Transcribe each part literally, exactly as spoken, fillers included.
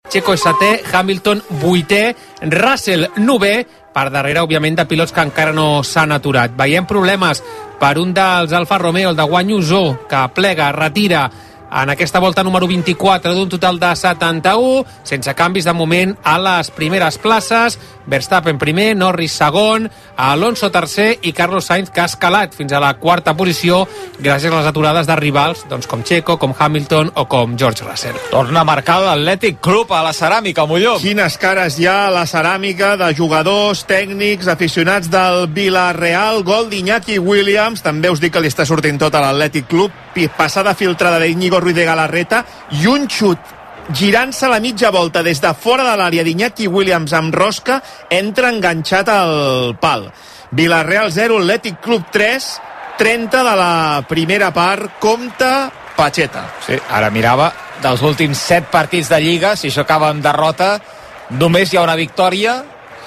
Checo és setè, Hamilton vuitè, Russell novè, per darrere, òbviament, de pilots que encara no s'han aturat. Veiem problemes per un dels Alfa Romeo, el de Guanyu Zhou, que plega, retira en aquesta volta número vint-i-quatre d'un total de setanta-u, sense canvis de moment a les primeres places. Verstappen primer, Norris segon, Alonso tercer i Carlos Sainz, que ha escalat fins a la quarta posició gràcies a les aturades de rivals doncs com Checo, com Hamilton o com George Russell. Torna a marcar l'Atlètic Club a la ceràmica, Molló. Quines cares hi ha a la ceràmica de jugadors, tècnics, aficionats del Villarreal. Gol d'Iñaki Williams, també us dic que li està sortint tot a l'Atlètic Club. Passada filtrada d'Iñigo Ruiz de Galarreta i un xut girant-se a la mitja volta des de fora de l'àrea d'Iñaki Williams amb rosca, entra enganxat al pal. Villarreal zero, Atlètic Club tres, trenta de la primera part, compta Pacheta. Sí, ara mirava dels últims set partits de Lliga, si això acaba amb derrota, només hi ha una victòria,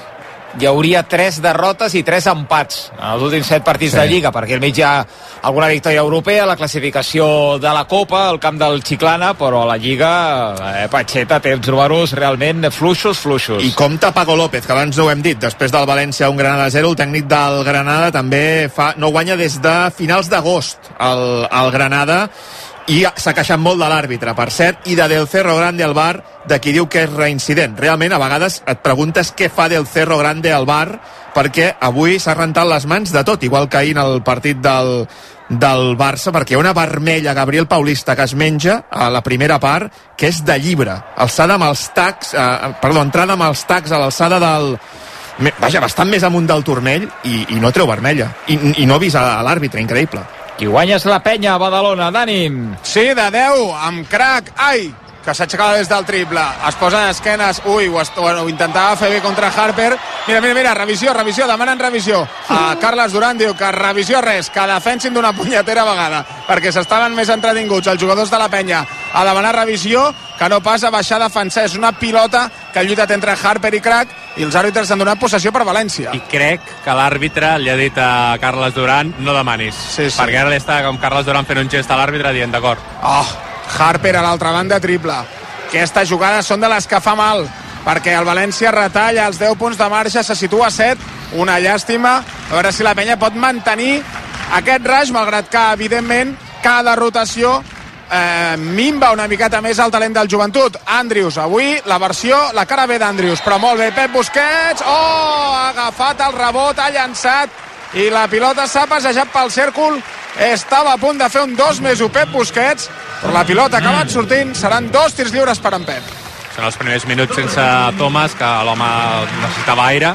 hi hauria tres derrotes i tres empats en els últims set partits sí. de Lliga, perquè al mig hi ha alguna victòria europea, la classificació de la Copa, el camp del Chiclana, però a la Lliga, eh, Pacheta té uns números realment fluixos, fluixos. I compta Paco López, que abans no ho hem dit, després del València un Granada zero, el tècnic del Granada també fa, no guanya des de finals d'agost el, el Granada, i s'ha queixat molt de l'àrbitre, per cert, i de Del Cerro Grande al bar, de qui diu que és reincident. Realment, a vegades et preguntes què fa Del Cerro Grande al bar, perquè avui s'ha rentat les mans de tot, igual que ahir en el partit del, del Barça, perquè hi ha una vermella, Gabriel Paulista, que es menja a la primera part, que és de llibre, alçada amb els tacs, eh, perdó, entrada amb els tacs a l'alçada del... Vaja, bastant més amunt del turmell, i, i no treu vermella, i, i no avisa a l'àrbitre, increïble. Qui guanya és la penya a Badalona, Dani. Sí, de deu, amb crack, ai, que s'aixecava des del triple, es posa d'esquenes, ui, ho, ho intentava fer bé contra Harper, mira, mira, mira, revisió, revisió, demanen revisió, a Carles Duran diu que revisió res, que defensin d'una punyetera vegada, perquè s'estaven més entretinguts els jugadors de la penya a demanar revisió, que no pas a baixar a defensar, és una pilota que ha lluitat entre Harper i Crack, i els àrbitres han donat possessió per València. I crec que l'àrbitre li ha dit a Carles Duran no demanis, sí, sí. perquè ara li està com Carles Duran fent un gest a l'àrbitre dient d'acord. Oh, Harper a l'altra banda, triple. Aquestes jugades són de les que fa mal, perquè el València retalla els deu punts de marxa, se situa a set, una llàstima. A veure si la penya pot mantenir aquest raig, malgrat que, evidentment, cada rotació eh, minva una miqueta més el talent del joventut. Andrius, avui la versió, la cara B d'Andrius, però molt bé, Pep Busquets, oh, ha agafat el rebot, ha llançat, i la pilota s'ha passejat pel cèrcol, estava a punt de fer un dos més un Pep Busquets, però la pilota ha acabat sortint, seran dos tirs lliures per en Pep. Són els primers minuts sense Thomas, que l'home necessitava aire,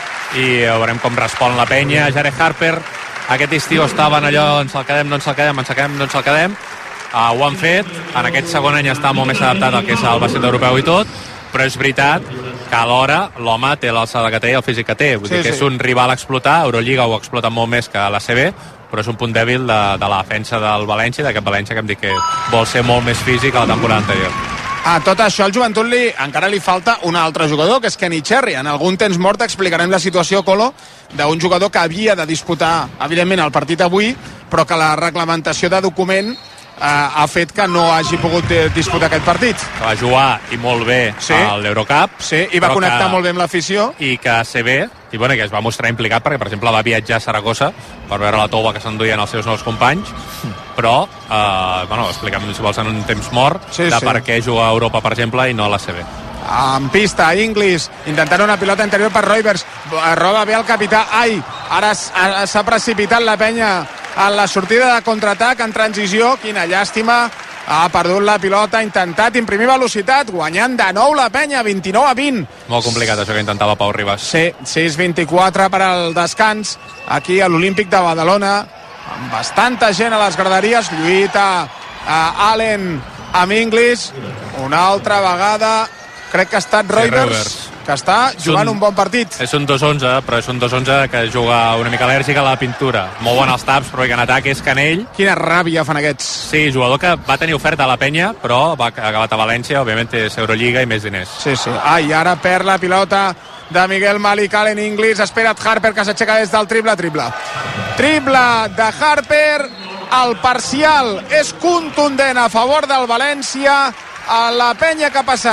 i veurem com respon la penya. Jared Harper, aquest estiu estaven allò, ens el quedem, no ens el quedem, ens el quedem, no ens el quedem, uh, ho han fet, en aquest segon any està molt més adaptat al que és el bàsquet europeu i tot, però és veritat que alhora l'home té l'alçada que té i el físic que té, vull sí, dir que sí. és un rival a explotar, Eurolliga ho explota molt més que la C B, però és un punt dèbil de, de la defensa del València, d'aquest València que hem dit que vol ser molt més físic a la temporada anterior. A tot això, al joventut li, encara li falta un altre jugador, que és Kenny Cherry. En algun temps mort explicarem la situació, Colo, d'un jugador que havia de disputar, evidentment, el partit avui, però que la reglamentació de document eh, ha fet que no hagi pogut disputar aquest partit. Que va jugar i molt bé sí. a l'Eurocup. Sí, i va connectar que, molt bé amb l'afició. I que C B, i bueno, que es va mostrar implicat perquè, per exemple, va viatjar a Saragossa per veure la tova que s'enduien els seus nous companys, però, eh, bueno, expliquem si vols en un temps mort, sí, de sí. per què juga a Europa, per exemple, i no a la C B. En pista, Inglis, intentant una pilota interior per Roivers, roba bé el capità, ai, ara s'ha precipitat la penya en la sortida de contraatac, en transició, quina llàstima, ha perdut la pilota, ha intentat imprimir velocitat, guanyant de nou la penya, vint-i-nou a vint. Molt complicat això que intentava Pau Ribas. Sí, sis vint-i-quatre per al descans, aquí a l'Olímpic de Badalona, amb bastanta gent a les graderies, lluita a Allen amb Inglis, una altra vegada, crec que ha estat Roivers, sí, que està jugant un, un bon partit. És un dos onze, però és un dos onze que juga una mica al·lèrgic a la pintura. Molt bon els taps, però que en atac és Canell. Quina ràbia fan aquests. Sí, jugador que va tenir oferta a la penya, però va acabat a València, òbviament és Eurolliga i més diners. Sí, sí. Ah, i ara perd la pilota de Miguel Malik, Allen Inglis, espera Harper que s'aixeca des del triple, triple. Triple de Harper, el parcial és contundent a favor del València, a la penya que ha passat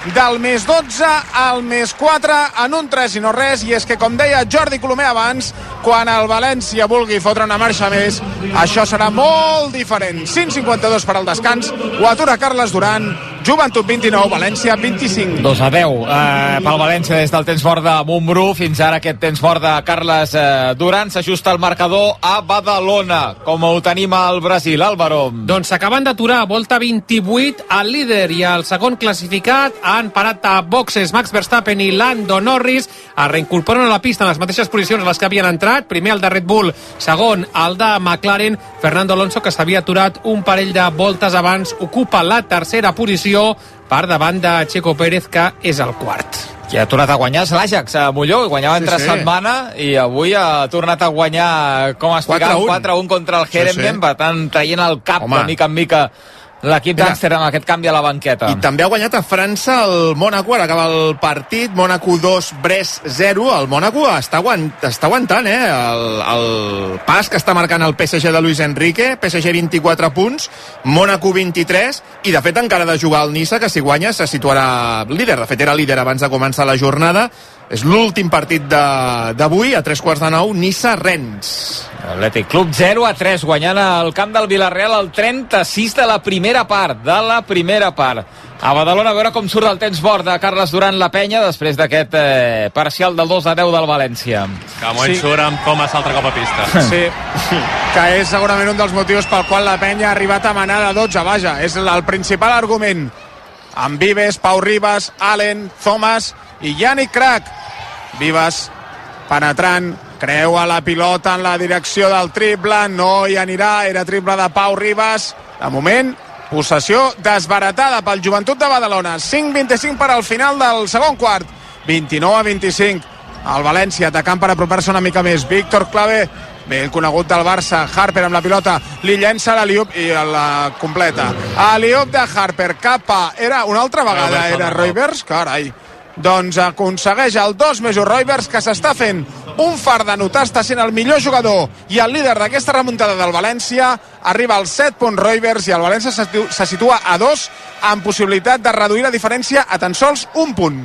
del més dotze al més quatre en un tres i no res, i és que, com deia Jordi Colomer abans, quan el València vulgui fotre una marxa més, això serà molt diferent. cinc cinquanta-dos per al descans, ho atura Carles Duran. Joventut vint-i-nou, València vint-i-cinc. dos a deu eh, pel València des del temps mort de Montbrú. Fins ara aquest temps mort de Carles eh, Duran. S'ajusta el marcador a Badalona, com ho tenim al Brasil, Álvaro. Doncs s'acaben d'aturar, volta vint-i-vuit, el líder i el segon classificat han parat a boxes. Max Verstappen i Lando Norris es reincorporen a la pista en les mateixes posicions a les que havien entrat. Primer el de Red Bull, segon el de McLaren. Fernando Alonso, que s'havia aturat un parell de voltes abans, ocupa la tercera posició per davant de Checo Pérez, que és el quart. Qui ha tornat a guanyar és l'Ajax a Molló, guanyava sí, entre sí. setmana i avui ha tornat a guanyar, com explicàvem, quatre a un contra el Heerenveen, sí, sí. per tant traient el cap Home. de mica en mica l'equip d'Amsterdam, aquest canvi a la banqueta. I també ha guanyat a França el Mònaco, ara acaba el partit, Mònaco dos, Brest zero. El Mònaco està, aguant, està aguantant eh? el, el pas que està marcant el P S G de Luis Enrique. P S G vint-i-quatre punts, Mònaco vint-i-tres, i de fet encara ha de jugar el Niça, que si guanya se situarà líder. De fet era líder abans de començar la jornada. És l'últim partit d'avui, a tres quarts de nou, Niça-Rennes. Atlètic Club zero a tres, guanyant al camp del Villarreal el trenta-sis de la primera part, de la primera part. A Badalona, a veure com surt el temps mort de Carles Duran la penya després d'aquest eh, parcial del dos a deu del València. Que a moment sí. surt amb Thomas altre cop a pista. Sí, que és segurament un dels motius pel qual la penya ha arribat a manar de dotze, vaja, és el principal argument. Amb Vives, Pau Ribas, Allen, Thomas i Yannick Crac. Vives penetrant, creua la pilota en la direcció del triple, no hi anirà, era triple de Pau Ribas. De moment, possessió desbaratada pel Joventut de Badalona. cinc vint-i-cinc per al final del segon quart, vint-i-nou a vint-i-cinc. El València atacant per apropar-se una mica més. Víctor Clavé, bé el conegut del Barça. Harper amb la pilota, li llença l'Aliup i la completa. Aliup de Harper cap a... Era una altra vegada, era Roivers, carai. Doncs aconsegueix el dos més un Roivers, que s'està fent un far de notar, està sent el millor jugador i el líder d'aquesta remuntada del València. Arriba als set punts Roivers i el València se situa a dos, amb possibilitat de reduir la diferència a tan sols un punt.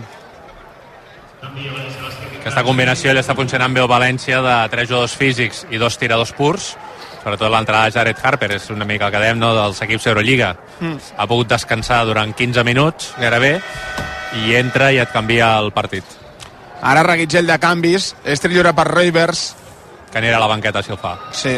Aquesta combinació li està funcionant bé al València, de tres jugadors físics i dos tiradors purs. Sobretot l'entrada de Jared Harper és una mica el que dèiem, no, dels equips Euroliga. Mm. Ha pogut descansar durant quinze minuts, gairebé, i entra i et canvia el partit. Ara reguitzell de canvis, estri lliure per Roivers, que anirà a la banqueta si el fa. Sí.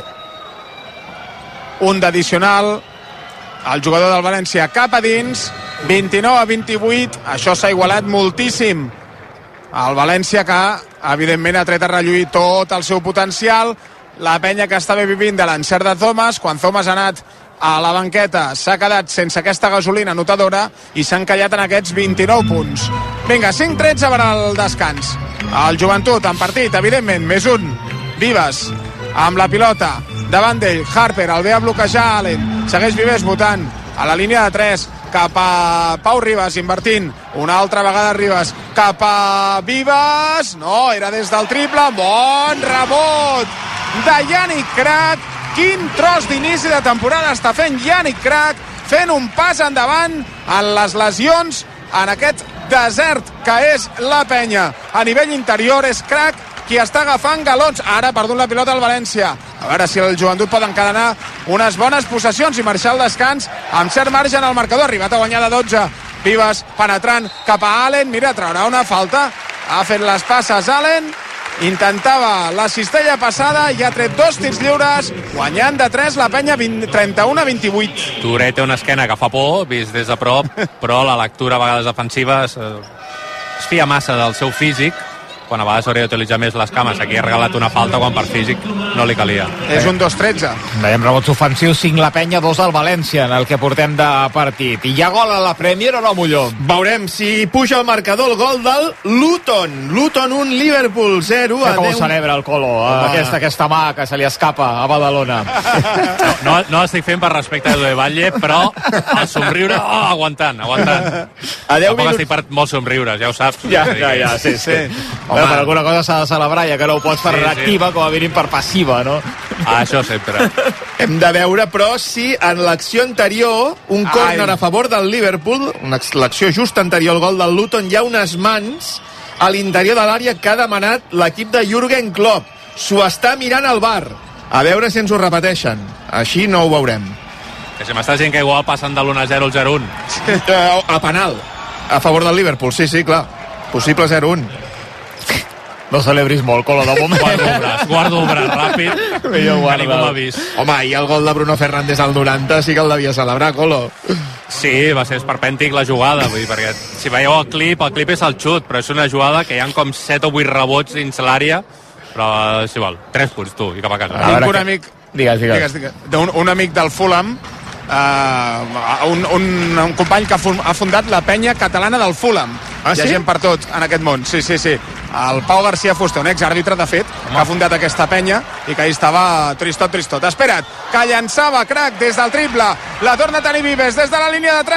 Un d'addicional, el jugador del València cap a dins, vint-i-nou a vint-i-vuit, això s'ha igualat moltíssim. El València, que evidentment ha tret a relluir tot el seu potencial. La penya que estava vivint de l'encert de Thomas, quan Thomas ha anat a la banqueta, s'ha quedat sense aquesta gasolina notadora i s'ha encallat en aquests vint-i-nou punts. Vinga, cinc tretze per al descans. El Joventut en partit, evidentment, més un. Vives amb la pilota davant d'ell, Harper el ve a bloquejar Allen, segueix Vives votant a la línia de tres, cap a Pau Ribas, invertint una altra vegada Ribas, cap a Vives, no, era des del triple, bon rebot de Yannick Crac. Quin tros d'inici de temporada està fent Yannick Crac, fent un pas endavant en les lesions en aquest desert que és la penya. A nivell interior és Crac qui està agafant galons. Ara ha perdut la pilota al València. A veure si el Joventut pot encadenar unes bones possessions i marxar al descans amb cert marge en el marcador. Ha arribat a guanyar de dotze. Vives penetrant cap a Allen. Mira, traurà una falta. Ha fet les passes Allen. Intentava la cistella passada i ha tret dos tirs lliures, guanyant de tres la penya trenta-u a vint-i-vuit. Touré té una esquena que fa por, vist des de prop, però la lectura a vegades defensiva es, es fia massa del seu físic, quan a vegades hauria d'utilitzar més les cames. Aquí ha regalat una falta quan per físic no li calia. És un dos tretze. Veiem rebots ofensius, cinc la penya, dos al València en el que portem de partit. I hi ha gol a la Premier o no, Molló? Veurem si puja el marcador, el gol del Luton. Luton un, Liverpool zero. Que com ho celebra el Colo, aquesta, aquesta mà que se li escapa a Badalona. No, no, no l'estic fent per respecte a Edu de Valle, però el somriure, oh, aguantant, aguantant. A deu Tampoc minuts... estic per molts somriures, ja ho saps. Ja, ja, ja, sí, sí. Home, per alguna cosa s'ha de celebrar, ja que no ho pots per sí, reactiva, sí. Com a mínim per passiva, no? Ah, això sempre. Hem de veure, però, si en l'acció anterior, un córner a favor del Liverpool, l'acció just anterior al gol del Luton, hi ha unes mans a l'interior de l'àrea que ha demanat l'equip de Jürgen Klopp. S'ho està mirant al V A R. A veure si ens ho repeteixen. Així no ho veurem. Que si m'estàs dient que igual passen de l'u a zero al zero a un. A penal. A favor del Liverpool, sí, sí, clar. Possible zero a un. No celebris molt, Colo, de moment. Guardo el braç, guardo el braç ràpid. Millor guarda. Ningú m'ha vist. Home, i el gol de Bruno Fernández al noranta sí que el devia celebrar, Colo. Sí, va ser esperpèntic la jugada, vull dir, perquè si veieu el clip, el clip és el xut, però és una jugada que hi ha com set o vuit rebots dins l'àrea, però és igual, tres punts, tu, i cap a casa. Tinc un amic... Digues, digues. digues, digues. Un, un amic del Fulham, uh, un, un, un company que ha fundat la penya catalana del Fulham. Ah, Hi ha sí? gent per tot en aquest món, sí, sí, sí. El Pau García Fuster, un exàrbitre, de fet, Home. que ha fundat aquesta penya i que ahir estava tristot, tristot. Espera't, que llançava Crac des del triple. La torna a tenir Vives des de la línia de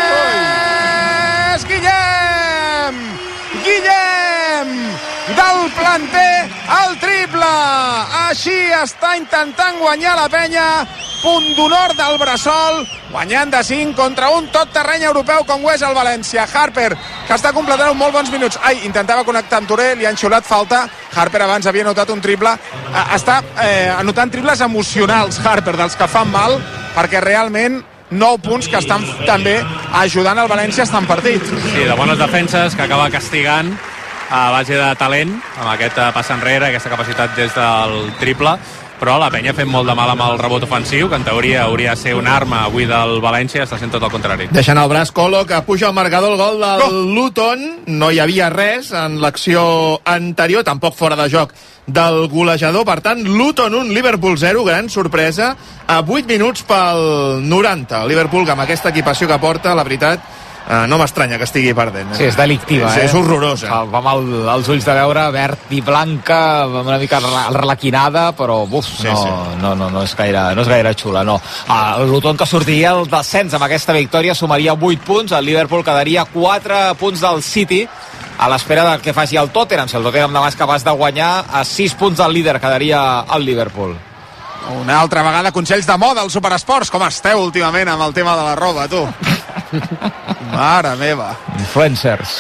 tres. Guillem! Guillem! Del planter al triple. Així està intentant guanyar la penya. Punt d'honor del Bressol, guanyant de cinc contra un tot terreny europeu com ho és el València. Harper, que està completant uns molt bons minuts. Ai, intentava connectar amb Touré, li han xiulat falta. Harper abans havia anotat un triple. Està eh, anotant triples emocionals, Harper, dels que fan mal, perquè realment nou punts que estan també ajudant el València a estar en partit. Sí, de bones defenses, que acaba castigant a base de talent, amb aquest pas enrere, aquesta capacitat des del triple, però la penya ha fet molt de mal amb el rebot ofensiu, que en teoria hauria de ser una arma avui del València, està sent tot el contrari. Deixant el braç, Colo, que puja al marcador el gol del no. Luton. No hi havia res en l'acció anterior, tampoc fora de joc del golejador. Per tant, Luton un, Liverpool zero, gran sorpresa, a vuit minuts pel noranta. Liverpool, que amb aquesta equipació que porta, la veritat, Uh, no m'estranya que estigui perdent. Eh? Sí, és delictiva, és, eh? És horrorosa. Va, va amb el, els ulls de veure verd i blanca, una mica relaquinada, però buf, sí, no, sí. no, no, no, és gaire, no és gaire xula, no. Ah, el Luton, que sortiria el descens amb aquesta victòria, sumaria vuit punts, el Liverpool quedaria quatre punts del City, a l'espera del que faci el Tottenham. Si el Tottenham demà és capaç de guanyar, a sis punts del líder quedaria el Liverpool. Una altra vegada, consells de moda al Superesports. Com esteu últimament amb el tema de la roba, tu? Mare meva. Influencers.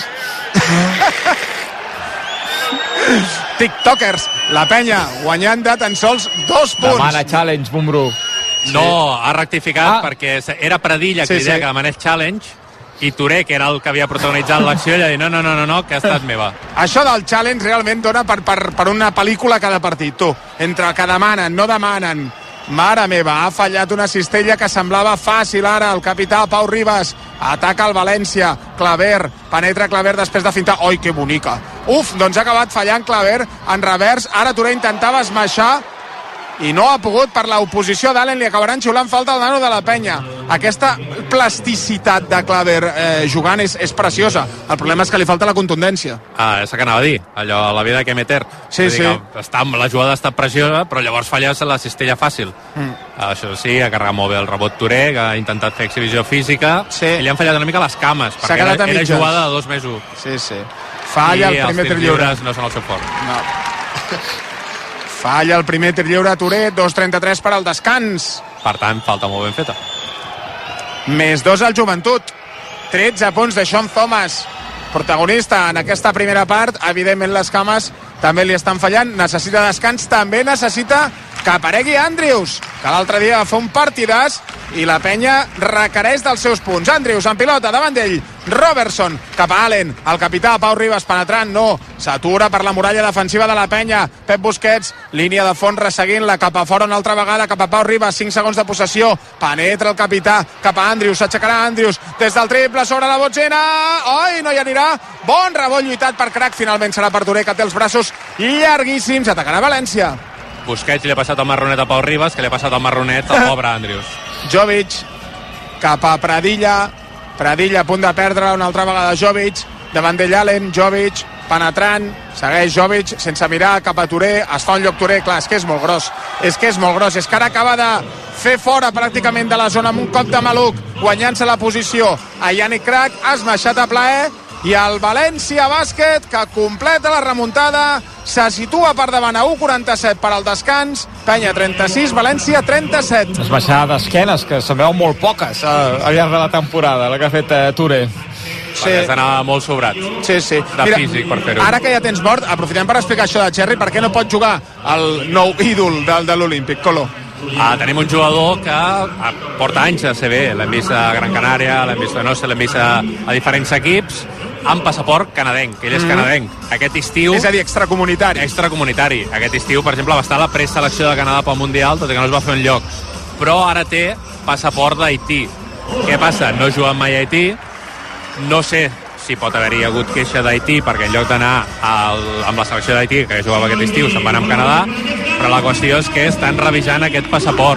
TikTokers. La penya guanyant de tan sols dos punts. Demana challenge, Bumbru. No, ha rectificat Ah. perquè era Pradilla Sí, qui deia sí. que demanés challenge, i Touré, que era el que havia protagonitzat l'acció, ella deia no, no, no, no, no, que ha estat meva. Això del challenge realment dona per, per, per una pel·lícula cada partit, tu. Entre que demanen, no demanen. Mare meva, ha fallat una cistella que semblava fàcil ara. El capità Pau Ribas ataca el València. Claver, penetra Claver després de fintar. Oi, que bonica. Uf, doncs ha acabat fallant Claver en revers. Ara Touré intentava esmaixar i no ha pogut per l'oposició d'Allen. Li acabaran xiulant falta al nano de la penya. Aquesta plasticitat de Claver eh, jugant és, és preciosa. El problema és que li falta la contundència. Ah, és el que anava a dir, allò, la vida de Kemeter. Sí, Vull dir sí. que Està, la jugada ha estat preciosa, però llavors falles la cistella fàcil. Mm. Això sí, ha carregat molt bé el rebot Touré, que ha intentat fer exhibició física, Sí. i li han fallat una mica les cames, S'ha perquè quedat era, a era mitges. jugada de dos més un. Sí, sí. Falla I el primer els tir tirs lliure. lliures no són el seu fort. No. Falla el primer tir lliure a Touré, dos trenta-tres per al descans. Per tant, falta molt ben feta. Més dos al Joventut. tretze punts de Sean Thomas. Protagonista en aquesta primera part. Evidentment les cames també li estan fallant. Necessita descans. També necessita que aparegui Andrews, que l'altre dia va fer un partidàs i la penya requereix dels seus punts. Andrews en pilota davant d'ell. Robertson cap a Allen. El capità Pau Ribas penetrant. No. S'atura per la muralla defensiva de la penya. Pep Busquets, línia de fons resseguint-la cap a fora una altra vegada, cap a Pau Ribas. cinc segons de possessió. Penetra el capità cap a Andrews. S'aixecarà Andrews des del triple sobre la botzina. Oi, no hi anirà. Bon rebot lluitat per Crac. Finalment serà per Touré, que té els braços llarguíssims. Atacarà València. Busquets li ha passat el marronet a Pau Ribas, que li ha passat el marronet al pobre Andrews. Jovic cap a Pradilla. Pradilla a punt de perdre una altra vegada Jovic. Davant d'ell Allen, Jovic penetrant, segueix Jovic sense mirar cap a Touré, es fa un lloc Touré. Clar, és que és molt gros, és que és molt gros és que ara acaba de fer fora pràcticament de la zona amb un cop de maluc, guanyant-se la posició a Yannick Crac. Ha esmaixat a plaer i el València Bàsquet, que completa la remuntada, se situa per davant a u quaranta-set per al descans. Penya trenta-sis, València trenta-set. Les baixades d'esquenes, que se'n veuen molt poques eh, al llarg de la temporada, la que ha fet eh, Touré. Sí. Has d'anar molt sobrat sí, sí. de Mira, físic per fer-ho. Ara que ja tens mort, aprofitem per explicar això de Cherry, per què no pot jugar el nou ídol del, de l'Olímpic, Colo? Ah, tenim un jugador que ah, porta anys a C B, l'hem vist a Gran Canària, l'hem vist a Noce, l'hem vist a, a diferents equips, amb passaport canadenc, ell és mm. canadenc. Aquest estiu... És a dir, extracomunitari. Extracomunitari. Aquest estiu, per exemple, va estar a la preselecció de Canadà pel Mundial, tot i que no es va fer un lloc. Però ara té passaport d'Haití. Què passa? No juga mai a Haití, no sé si pot haver-hi hagut queixa d'Haití, perquè en lloc d'anar amb la selecció d'Haití, que jugava aquest estiu, se'n va anar amb Canadà, però la qüestió és que estan revisant aquest passaport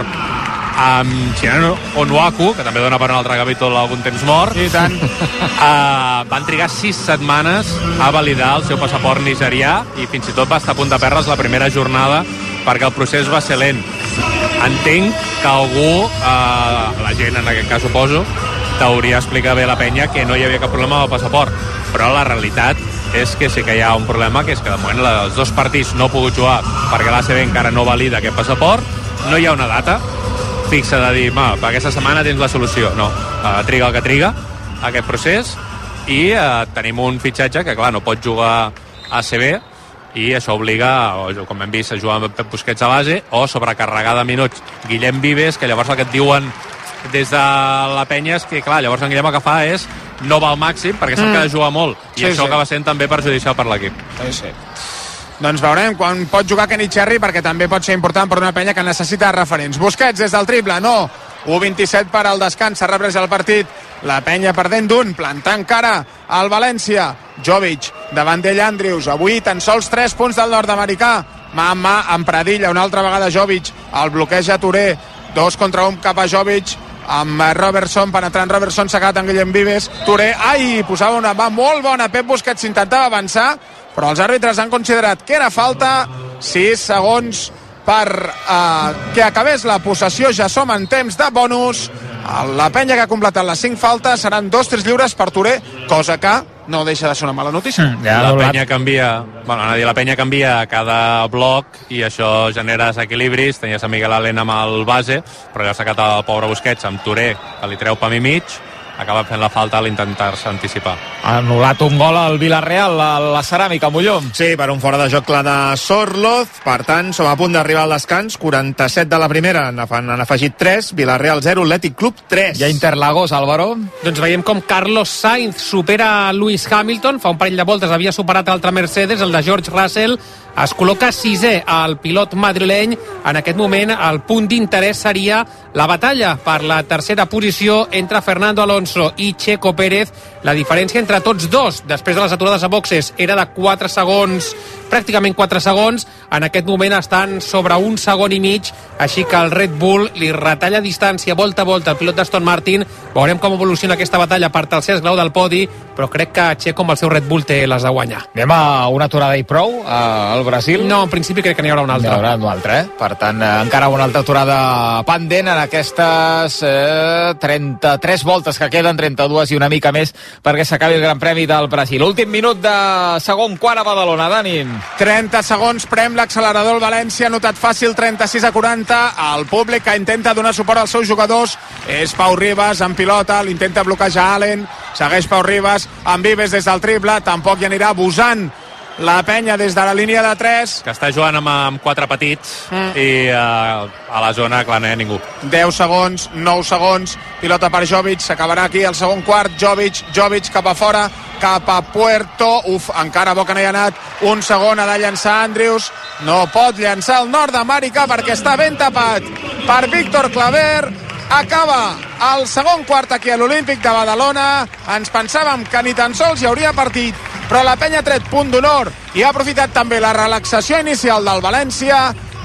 amb Chinano Onuaku, que també dona per un altre capítol algun temps mort. I tant. Uh, van trigar sis setmanes a validar el seu passaport nigerià i fins i tot va estar a punt de perdre's la primera jornada perquè el procés va ser lent. Entenc que algú, uh, la gent en aquest cas suposo, t'hauria explicat bé la penya que no hi havia cap problema amb el passaport, però la realitat és que sí que hi ha un problema, que és que de moment els dos partits no ha pogut jugar perquè l'A C B encara no valida aquest passaport, no hi ha una data fixa de dir, ma, per aquesta setmana tens la solució. No, uh, triga el que triga aquest procés i uh, tenim un fitxatge que, clar, no pot jugar a C B i això obliga, o, com hem vist, a jugar amb Pep Busquets a base o sobrecarregar de minuts Guillem Vives, que llavors el que et diuen des de la penya és que, clar, llavors en Guillem el que fa és no va al màxim perquè sap mm. que ha de jugar molt i sí, això sí. acaba sent també perjudicial per l'equip. Sí, sí. Doncs veurem quan pot jugar Kenny Cherry, perquè també pot ser important per una penya que necessita referents. Busquets des del triple, no. u vint-i-set per al descans, s'ha reprès el partit. La penya perdent d'un, plantant cara al València. Jovic, davant d'ell Andrews. Avui tan sols tres punts del nord-americà. Mà en mà, amb Pradilla, una altra vegada Jovic. El bloqueja Touré. Dos contra un cap a Jovic. Amb Robertson, penetrant Robertson, s'ha quedat en Guillem Vives. Touré, ai, posava una mà molt bona. Pep Busquets intentava avançar, però els àrbitres han considerat que era falta. Sis segons per eh, que acabés la possessió. Ja som en temps de bonus. La penya que ha completat les cinc faltes seran dos tirs lliures per Touré, cosa que no deixa de ser una mala notícia. Mm, ja, la penya canvia, bueno, a dir, la penya canvia a cada bloc i això genera desequilibris. Tenies a Miguel Allen amb el base, però ja s'ha quedat el pobre Busquets amb Touré, que li treu pam i mig, acaba fent la falta a l'intentar-se anticipar. Ha anul·lat un gol al Villarreal, a la ceràmica, Molló. Sí, per un fora de joc clar de Sorloz. Per tant, som a punt d'arribar al descans. quaranta-set de la primera, n'han afegit tres. Villarreal zero, Atlètic Club tres. Hi ha Interlagos, Álvaro. Doncs veiem com Carlos Sainz supera Lewis Hamilton. Fa un parell de voltes havia superat l'altre Mercedes, el de George Russell. Es col·loca sisè al pilot madrileny. En aquest moment el punt d'interès seria la batalla per la tercera posició entre Fernando Alonso i Checo Pérez. La diferència entre tots dos, després de les aturades a boxes, era de quatre segons, pràcticament quatre segons. En aquest moment estan sobre un segon i mig, així que el Red Bull li retalla distància volta a volta al pilot d'Aston Martin. Veurem com evoluciona aquesta batalla per tercer esglau del podi, però crec que Checo amb el seu Red Bull té les de guanyar. Anem a una aturada i prou al Brasil? No, en principi crec que n'hi haurà una altra. N'hi haurà una altra, eh? Per tant, eh, encara una altra aturada pendent en aquestes eh, trenta-tres voltes que queden, trenta-dues i una mica més perquè s'acabi el Gran Premi del Brasil. Últim minut de segon quart a Badalona, Dani. trenta segons, prem l'accelerador el València, ha notat fàcil, trenta-sis a quaranta. El públic que intenta donar suport als seus jugadors és Pau Ribas en pilota, l'intenta bloquejar Allen, segueix Pau Ribas amb Vives des del triple, tampoc hi anirà abusant la penya des de la línia de tres. Que està jugant amb, amb quatre petits mm. i uh, a la zona, clar, no hi ha ningú. deu segons, nou segons, pilota per Jovic, s'acabarà aquí el segon quart. Jovic, Jovic cap a fora, cap a Puerto, uf, encara bo que no hi ha anat, un segon, ha de llançar Andrews, no pot llançar el nord-americà perquè està ben tapat per Víctor Claver. Acaba el segon quart aquí a l'Olímpic de Badalona. Ens pensàvem que ni tan sols hi hauria partit, però la penya ha tret punt d'honor i ha aprofitat també la relaxació inicial del València.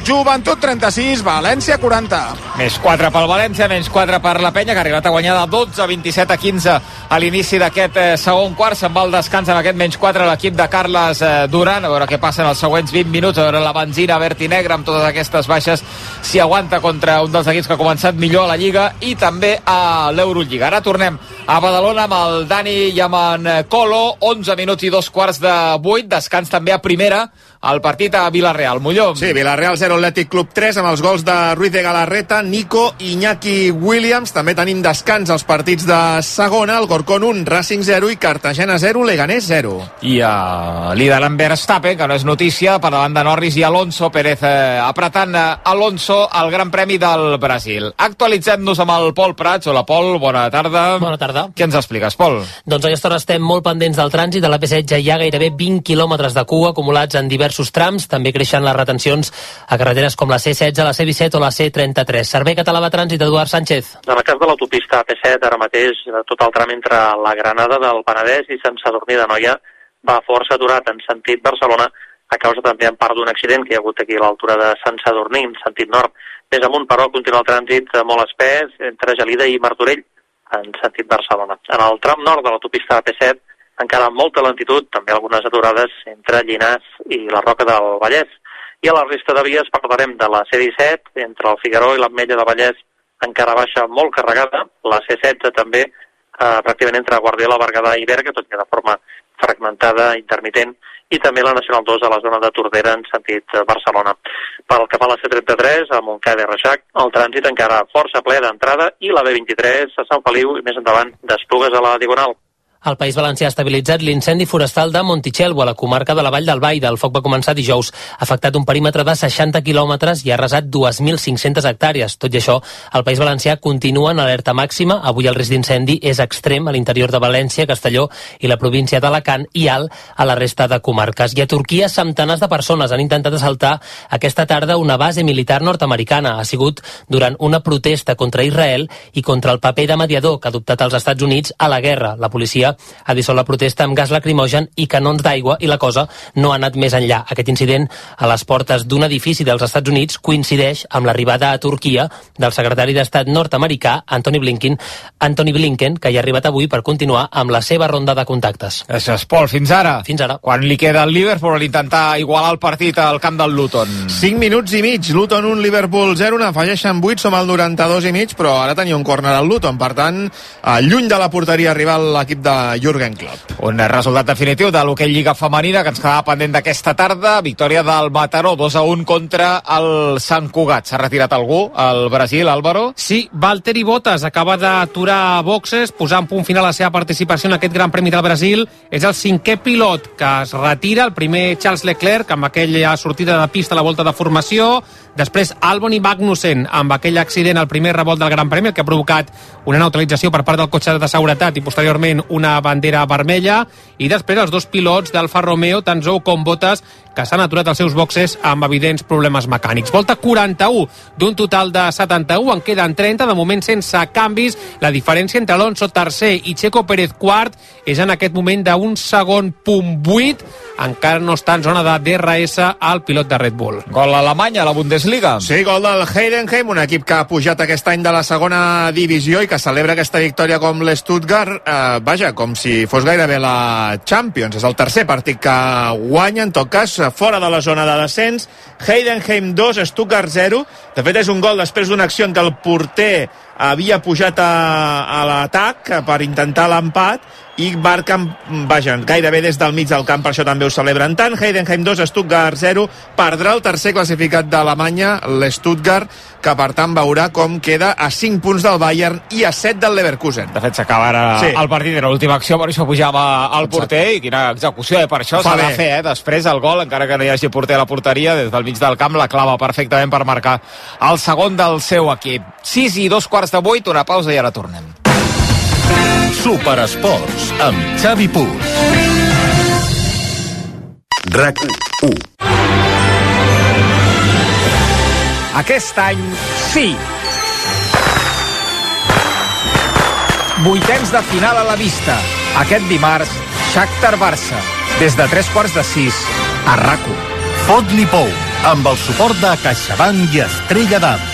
Joventut trenta-sis, València quaranta. Més quatre pel València, menys quatre per la Penya, que ha arribat a guanyar de dotze a vint-i-set a quinze a l'inici d'aquest eh, segon quart. Se'n va al descans amb aquest menys quatre l'equip de Carles eh, Duran. A veure què passa en els següents vint minuts, a veure la benzina verd i negra amb totes aquestes baixes, si aguanta contra un dels equips que ha començat millor a la Lliga i també a l'Eurolliga. Ara tornem a Badalona amb el Dani i amb en Colo. Onze minuts i dos quarts de vuit, descans també a primera el partit a Vilareal. Molló. Sí, Vilareal zero, Atlètic Club tres, amb els gols de Ruiz de Galarreta, Nico i Iñaki Williams. També tenim descans als partits de segona, el Alcorcón un, Racing zero i Cartagena zero, Leganés zero. I uh, liderant Verstappen, que no és notícia, per davant de Norris i Alonso, Pérez eh, apretant eh, Alonso al Gran Premi del Brasil. Actualitzem-nos amb el Pol Prats. Hola, Pol, bona tarda. Bona tarda. Què ens expliques, Pol? Doncs a aquesta hora estem molt pendents del trànsit. A l'A P setze hi ha gairebé vint quilòmetres de cua acumulats en diversos trams. També creixen les retencions a carreteres com la C setze, la C disset o la C trenta-tres. Servei Català de Trànsit, Eduard Sánchez. En el cas de l'autopista A P set, ara mateix, tot el tram entre la Granada del Penedès i Sant Sadurní d'Anoia va força aturat en sentit Barcelona, a causa també en part d'un accident que hi ha hagut aquí a l'altura de Sant Sadurní, en sentit nord. Més amunt, però, continua el trànsit molt espès entre Gelida i Martorell, en sentit Barcelona. En el tram nord de l'autopista A P set, encara amb molta lentitud, també algunes aturades entre Llinars i la Roca del Vallès. I a la resta de vies parlarem de la C disset, entre el Figaró i l'Ametlla de Vallès, encara baixa molt carregada, la C setze també, eh, pràcticament entre Guardiola, Berguedà i Berga, tot i de forma fragmentada, intermitent, i també la Nacional dos a la zona de Tordera en sentit Barcelona. Pel que fa a la C trenta-tres, a Montcada i Reixac, el trànsit encara força ple d'entrada, i la B vint-i-tres a Sant Feliu i més endavant d'Esplugues a la Diagonal. El País Valencià ha estabilitzat l'incendi forestal de Montitxelvo, a la comarca de la Vall d'Albaida. El foc va començar dijous. Ha afectat un perímetre de seixanta quilòmetres i ha arrasat dues mil cinc-centes hectàrees. Tot i això, el País Valencià continua en alerta màxima. Avui el risc d'incendi és extrem a l'interior de València, Castelló i la província d'Alacant i alt a la resta de comarques. I a Turquia, centenars de persones han intentat assaltar aquesta tarda una base militar nord-americana. Ha sigut durant una protesta contra Israel i contra el paper de mediador que ha adoptat els Estats Units a la guerra. La policia ha dissolt la protesta amb gas lacrimogen i canons d'aigua i la cosa no ha anat més enllà. Aquest incident a les portes d'un edifici dels Estats Units coincideix amb l'arribada a Turquia del secretari d'Estat nord-americà Antony Blinken, Antony Blinken, que hi ha arribat avui per continuar amb la seva ronda de contactes. Gràcies, Pol. Fins ara. Fins ara. Quan li queda el Liverpool per intentar igualar el partit al camp del Luton. cinc minuts i mig, Luton un, Liverpool zero, n'afegeixen vuit, som al noranta-dos i mig, però ara tenia un córner al Luton, per tant, lluny de la porteria rival l'equip de Jürgen Klopp. Un resultat definitiu de l'hoquei Lliga Femenina que ens quedava pendent d'aquesta tarda. Victòria del Mataró, dos a un contra el Sant Cugat. S'ha retirat algú al Brasil, Álvaro? Sí, Valtteri Bottas acaba d'aturar boxes, posant punt final a la seva participació en aquest Gran Premi del Brasil. És el cinquè pilot que es retira, el primer Charles Leclerc amb aquella sortida de pista a la volta de formació, després Albon i Magnussen amb aquell accident al primer revolt del Gran Premi, el que ha provocat una neutralització per part del cotxe de seguretat i posteriorment una bandera vermella, i després els dos pilots d'Alfa Romeo, tant Zhou com Bottas, que s'han aturat als seus boxes amb evidents problemes mecànics. Volta quaranta-u d'un total de setanta-u, en queden trenta, de moment sense canvis. La diferència entre Alonso tercer i Checo Pérez quart és en aquest moment d'un segon punt vuit. Encara no està en zona de D R S el pilot de Red Bull. Gol alemany a la Bundesliga. Sí, gol del Heidenheim, un equip que ha pujat aquest any de la segona divisió i que celebra aquesta victòria com l'Stuttgart, eh, vaja, com si fos gairebé la Champions. És el tercer partit que guanya, en tot cas, fora de la zona de descens. Heidenheim dos, Stuttgart zero. De fet, és un gol després d'una acció en què el porter havia pujat a, a l'atac per intentar l'empat i marquen, vaja, gairebé des del mig del camp, per això també ho celebren tant. Heidenheim dos, Stuttgart zero. Perdrà el tercer classificat d'Alemanya, l'Stuttgart, que per tant veurà com queda a cinc punts del Bayern i a set del Leverkusen. De fet, s'acaba ara sí. el partit, era l'última acció, per això pujava al porter, i quina execució, eh? Per això s'ha de fer, eh? Després el gol, encara que no hi hagi porter a la porteria, des del mig del camp la clava perfectament per marcar el segon del seu equip. sis i dos quarts de vuit, una pausa i ara tornem. Superesports, amb Xavi Puig. RAC u. Aquest any, sí! Vuitens de final a la vista. Aquest dimarts, Shakhtar Barça. Des de tres quarts de sis, a RAC u. Fot-li pou. amb el suport de CaixaBank i Estrella d'Am.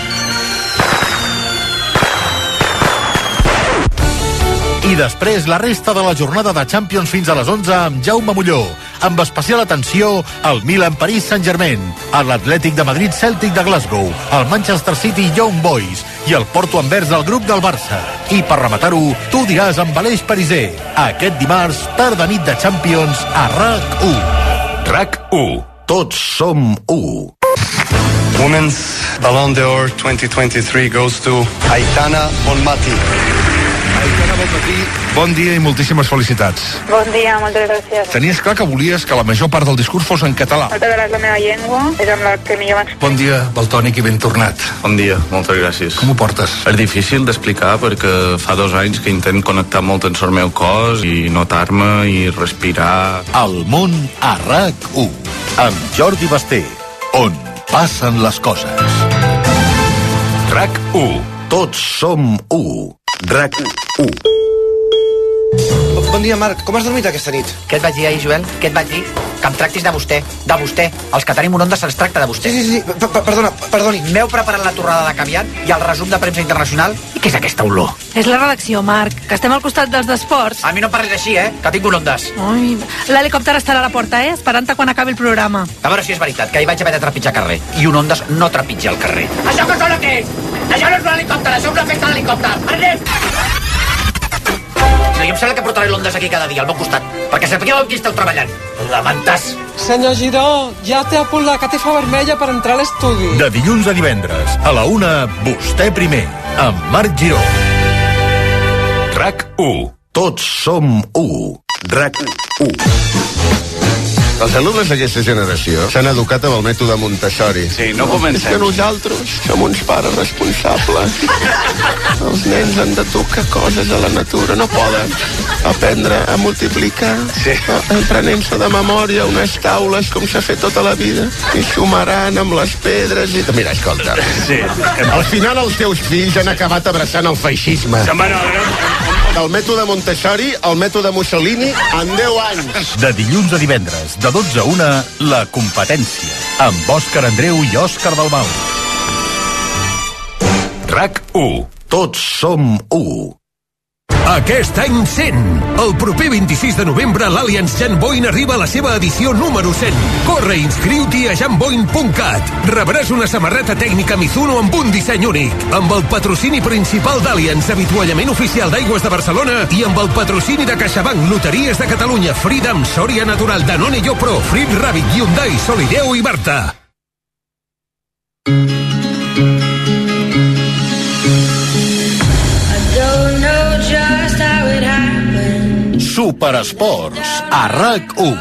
I després la resta de la jornada de Champions fins a les onze amb Jaume Molló, amb especial atenció al Milan París Saint-Germain, a l'Atlètic de Madrid Celtic de Glasgow, al Manchester City Young Boys i el Porto Anvers del grup del Barça. I per rematar-ho, tu diràs amb Aleix Pariser, aquest dimarts, tarda de nit de Champions a RAC u. RAC u. Tots som u. Women's Ballon d'Or twenty twenty-three goes to Aitana Bonmati. Aitana Bonmatí, bon dia i moltíssimes felicitats. Bon dia, moltes gràcies. Tenies clar que volies que la major part del discurs fos en català. Moltes gràcies, la meva llengua és amb la que millor m'explico. Bon dia, Baltònic, i ben tornat. Bon dia, moltes gràcies. Com ho portes? És difícil d'explicar perquè fa dos anys que intent connectar molt amb el meu cos i notar-me i respirar. El món a RAC u, amb Jordi Basté, on passen les coses. RAC u. Tots som u. RAC u. Bon dia, Marc. Com has dormit aquesta nit? Què et vaig dir ahir, Joel? Què et vaig dir? Que em tractis de vostè. De vostè. Els que tenim un Onda se'ls tracta de vostè. Sí, sí, sí. P -p Perdona, perdoni. M'heu preparat la torrada de caviar i el resum de premsa internacional. I què és aquesta olor? És la redacció, Marc, que estem al costat dels d'esports. A mi no em parlis així, eh? Que tinc un Ondas. Ai, l'helicòpter estarà a la porta, eh? Esperant-te quan acabi el programa. A veure si és veritat, que ahir vaig haver de trepitjar carrer. I un Ondas no trepitja el carrer. Això que sona què és? Això no és un helicòpter, això és una festa d'helicòpter. Anem! No, jo em sembla que portaré l'Ondas aquí cada dia, al meu costat, perquè sapigueu amb qui esteu treballant. Lamentàs. Senyor Giró, ja té a punt la catifa vermella per entrar a l'estudi. De dilluns a divendres, a la una, vostè primer, amb Marc Giró. RAC u. Tots som u. RAC u. Els alumnes d'aquesta generació s'han educat amb el mètode Montessori. Sí, no comencem. És que nosaltres som uns pares responsables. Els nens han de tocar coses a la natura, no poden aprendre a multiplicar, sí. Aprenent-se de memòria unes taules com s'ha fet tota la vida, i sumaran amb les pedres i... Mira, escolta, sí. Al final els teus fills han acabat abraçant el feixisme. Del mètode Montessori al mètode Mussolini en deu anys. De dilluns a divendres, de dotze a una, La Competència, amb Òscar Andreu i Òscar Dalmau. RAC u. Tots som u. Aquest any cent. El proper vint-i-sis de novembre l'Allianz Janboin arriba a la seva edició número cent. Corre i inscriu-t'hi a janboin punt cat. Rebràs una samarreta tècnica Mizuno amb un disseny únic, amb el patrocini principal d'Allianz, avituallament oficial d'Aigües de Barcelona, i amb el patrocini de CaixaBank, Loteries de Catalunya, Freedom, Sòria Natural, Danone Yopro, Frit Rabbit, Hyundai, Solideo i Barta. Superesports a RAC u.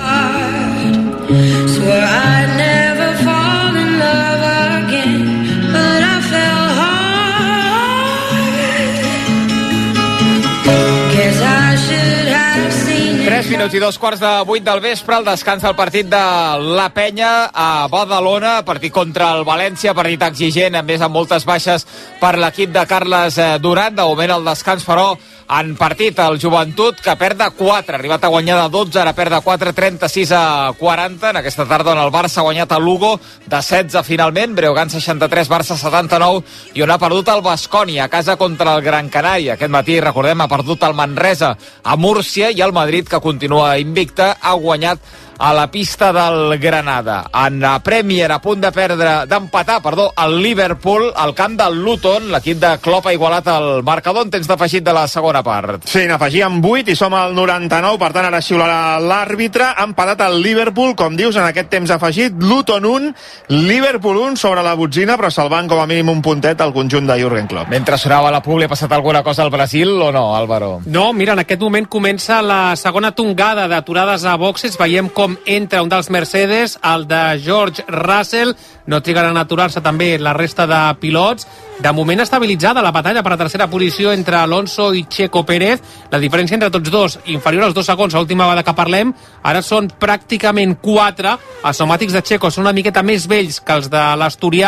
tres minuts i dos quarts de vuit del vespre, el descans del partit de la Penya a Badalona, partit contra el València, partit exigent, a més amb moltes baixes per l'equip de Carles Duran. De moment el descans, però, en partit el Joventut, que perd de quatre, ha arribat a guanyar de dotze, ara perd de quatre, trenta-sis a quaranta. En aquesta tarda on el Barça ha guanyat el Lugo de setze finalment, Breogán seixanta-tres, Barça setanta-nou, i on ha perdut el Baskonia a casa contra el Gran Canària. Aquest matí, recordem, ha perdut el Manresa a Múrcia, i el Madrid, que continua invicte, ha guanyat a la pista del Granada. En la Premier, a punt de perdre, d'empatar, perdó, el Liverpool al camp del Luton. L'equip de Klopp ha igualat el marcador en temps d'afegit de la segona part. Sí, n'afegíem vuit i som al noranta-nou, per tant ara xiularà l'àrbitre. Ha empatat el Liverpool, com dius, en aquest temps afegit. Luton un, Liverpool un sobre la botzina, però salvant com a mínim un puntet al conjunt de Jürgen Klopp. Mentre sonava la publi, ha passat alguna cosa al Brasil o no, Álvaro? No, mira, en aquest moment comença la segona tongada d'aturades a boxes. Veiem com entra un dels Mercedes, el de George Russell. No trigaran a aturar-se també la resta de pilots. De moment estabilitzada la batalla per la tercera posició entre Alonso i Checo Pérez. La diferència entre tots dos, inferior als dos segons, l'última vegada que parlem, ara són pràcticament quatre. Els pneumàtics de Checo són una miqueta més vells que els de l'Asturià,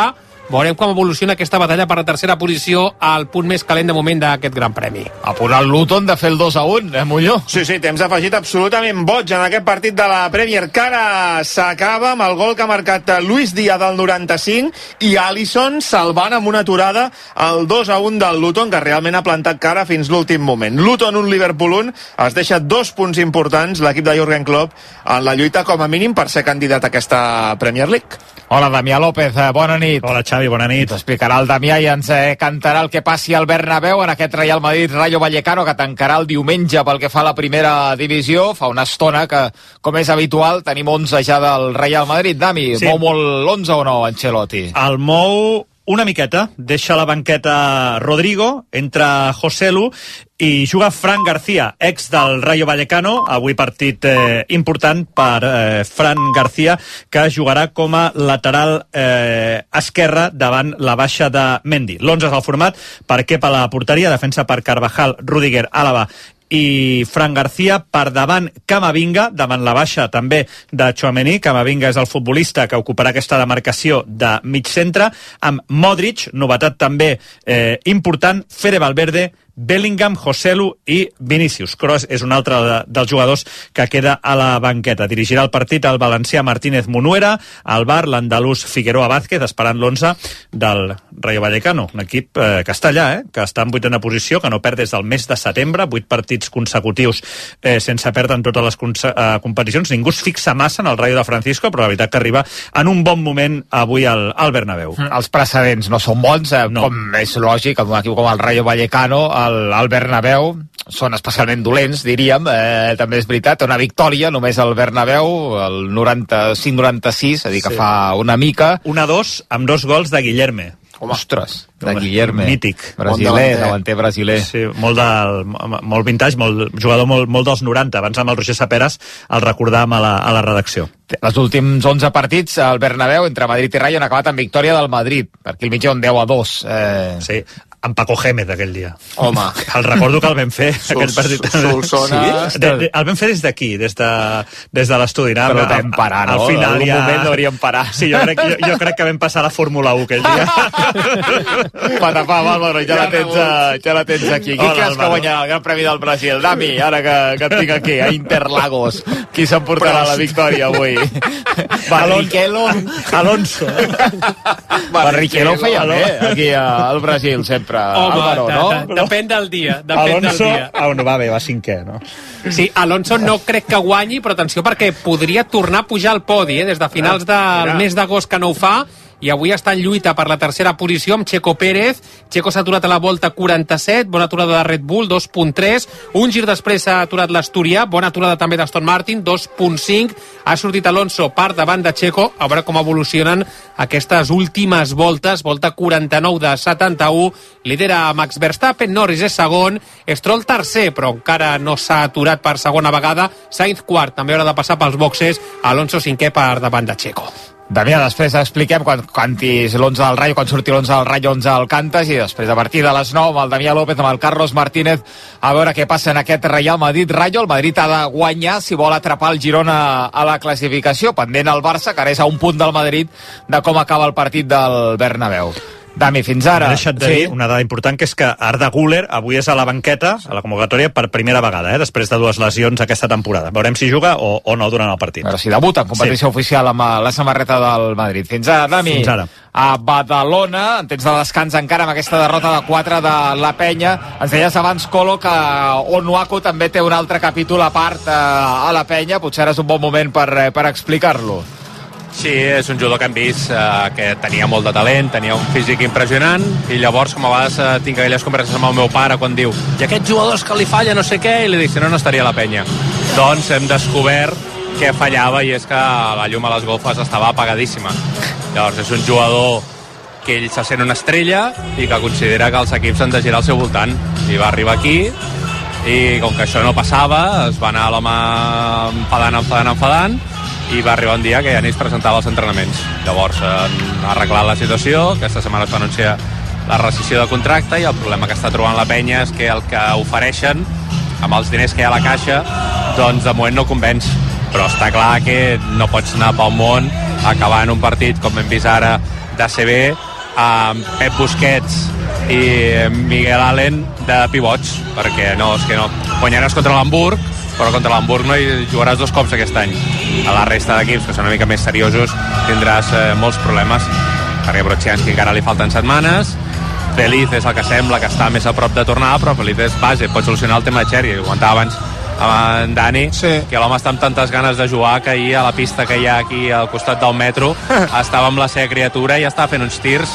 veurem com evoluciona aquesta batalla per la tercera posició al punt més calent de moment d'aquest Gran Premi. A punt el Luton de fer el dos a un, eh, Molló? Sí, sí, temps afegit absolutament boig en aquest partit de la Premier, que ara s'acaba amb el gol que ha marcat Luis Díaz del noranta-cinc i Alisson salvant amb una aturada el dos a un del Luton, que realment ha plantat cara fins l'últim moment. Luton un, Liverpool un, es deixa dos punts importants l'equip de Jürgen Klopp en la lluita com a mínim per ser candidat a aquesta Premier League. Hola, Damià López, bona nit. Hola, Xavi, bona nit. Ens explicarà el Damià i ens eh, cantarà el que passi al Bernabéu en aquest Real Madrid-Rayo Vallecano, que tancarà el diumenge pel que fa a la primera divisió. Fa una estona que, com és habitual, tenim onze ja del Real Madrid. Dami, sí. Mou molt l'onze o no, Ancelotti? El mou una miqueta, deixa la banqueta Rodrigo, entra Joselu i juga Fran García, ex del Rayo Vallecano, avui partit eh, important per eh, Fran García, que jugarà com a lateral eh, esquerre davant la baixa de Mendy. l'onze és el format, per Kepa a la porteria, defensa per Carvajal, Rüdiger, Álava i Fran García, per davant Camavinga, davant la baixa també de Tchouaméni. Camavinga és el futbolista que ocuparà aquesta demarcació de mig centre, amb Modric, novetat també eh, important, Fede Valverde, Bellingham, Joselu i Vinícius. Kroos és un altre de, dels jugadors que queda a la banqueta. Dirigirà el partit el valencià Martínez Munuera, al bar l'andalús Figueroa Vázquez, esperant l'onze del Rayo Vallecano, un equip eh, que està allà, eh, que està en vuitena posició, que no perd des del mes de setembre, vuit partits consecutius eh, sense perdre en totes les eh, competicions. Ningú es fixa massa en el Rayo de Francisco, però la veritat que arriba en un bon moment avui al, al Bernabéu. Mm, els precedents no són bons, eh, no. Com és lògic, un equip com el Rayo Vallecano, el, el Bernabéu, són especialment dolents, diríem, eh, també és veritat, una victòria només al Bernabéu, el noranta-cinc noranta-sis, és a dir, que sí. Fa una mica. un a dos, amb dos gols de Guillerme. Home, ostres, de Guillerme. Mític. Brasiler, davanter brasiler. Sí, molt, de, molt vintage, molt, jugador molt, molt dels noranta. Abans amb el Roger Saperas el recordàvem a la, a la redacció. Els últims onze partits al Bernabéu entre Madrid i Rayo han acabat amb victòria del Madrid. Per aquí al mig un deu a dos. Eh... Sí, amb Paco Gémez aquell dia. Home. El recordo que el vam fer, Sol, aquell partit. Solsona... Sí? De, de, el vam fer des d'aquí, des de, des de l'estudi. Però vam parar, no? Al final en algun ja... moment no hauríem parar. Sí, jo crec, jo, jo crec que vam passar la Fórmula u aquell dia. Patapam, Álvaro, ja, ja, la tens, uh, ja la tens aquí. Qui Hola, creus Álvaro. Que guanya el Gran Premi del Brasil? Dami, ara que, que et tinc aquí, a Interlagos. Qui s'emportarà la victòria avui? Barrichello. Alonso. Barrichello feia bé, aquí al Brasil, sempre. Home, Álvaro, no? de, de, depèn del dia. Depèn Alonso, del dia. Ah, no, va bé, va cinquè, no? Sí, Alonso no crec que guanyi, però atenció perquè podria tornar a pujar al podi, eh? Des de finals del mes d'agost que no ho fa, i avui està en lluita per la tercera posició amb Checo Pérez. Checo s'ha aturat a la volta quaranta-set, bona aturada de Red Bull, dos punt tres. Un gir després s'ha aturat l'Asturià, bona aturada també d'Aston Martin, dos punt cinc. Ha sortit Alonso per davant de Checo, a veure com evolucionen aquestes últimes voltes. Volta quaranta-nou de setanta-u, lidera Max Verstappen, Norris és segon, Stroll tercer, però encara no s'ha aturat per segona vegada. Sainz quart, també haurà de passar pels boxes, Alonso cinquè per davant de Checo. Damià, després expliquem quan cantis l'onze del Rayo, quan surti l'onze del Rayo, onze el cantes, i després a partir de les nou amb el Damià López, amb el Carlos Martínez, a veure què passa en aquest Real Madrid-Rayo. El Madrid ha de guanyar si vol atrapar el Girona a la classificació, pendent el Barça, que ara és a un punt del Madrid de com acaba el partit del Bernabéu. Dami, fins ara. M'he deixat de sí. dir una dada important, que és que Arda Güler avui és a la banqueta, a la convocatòria, per primera vegada, eh, després de dues lesions aquesta temporada. Veurem si juga o, o no durant el partit. A veure si debuta en competició sí. oficial amb la samarreta del Madrid. Fins ara, Dami. Fins ara. A Badalona, en temps de descans encara amb aquesta derrota de quatre de la Penya. Ens deies abans, Colo, que Onuaku també té un altre capítol a part eh, a la Penya. Potser ara és un bon moment per, per explicar-lo. Sí, és un jugador que hem vist eh, que tenia molt de talent, tenia un físic impressionant, i llavors, com a vegades eh, tinc aquelles converses amb el meu pare quan diu i aquest jugador és que li falla no sé què, i li dic, si no, no estaria a la Penya. Doncs hem descobert que fallava, i és que la llum a les golfes estava apagadíssima. Llavors és un jugador que ell se sent una estrella i que considera que els equips han de girar al seu voltant, i va arribar aquí i com que això no passava es va anar l'home enfadant, enfadant, enfadant, i va arribar un dia que ja ni es presentava als entrenaments. Llavors han arreglat la situació, aquesta setmana es va anunciar la rescissió de contracte, i el problema que està trobant la Penya és que el que ofereixen amb els diners que hi ha a la caixa, doncs de moment no convenç, però està clar que no pots anar pel món acabar en un partit com hem vist ara d'A C B amb Pep Busquets i Miguel Allen de pivots, perquè no, és que no guanyaràs contra l'Hamburg, però contra l'Hamburg no hi jugaràs dos cops aquest any. A la resta d'equips, que són una mica més seriosos, tindràs eh, molts problemes, perquè Brocianski encara li falten setmanes. Feliz és el que sembla que està més a prop de tornar, però Feliz és base, pot solucionar el tema de Xeri. Ho comentava abans amb en Dani, sí. que l'home està amb tantes ganes de jugar que ahir a la pista que hi ha aquí al costat del metro estava amb la seva criatura i estava fent uns tirs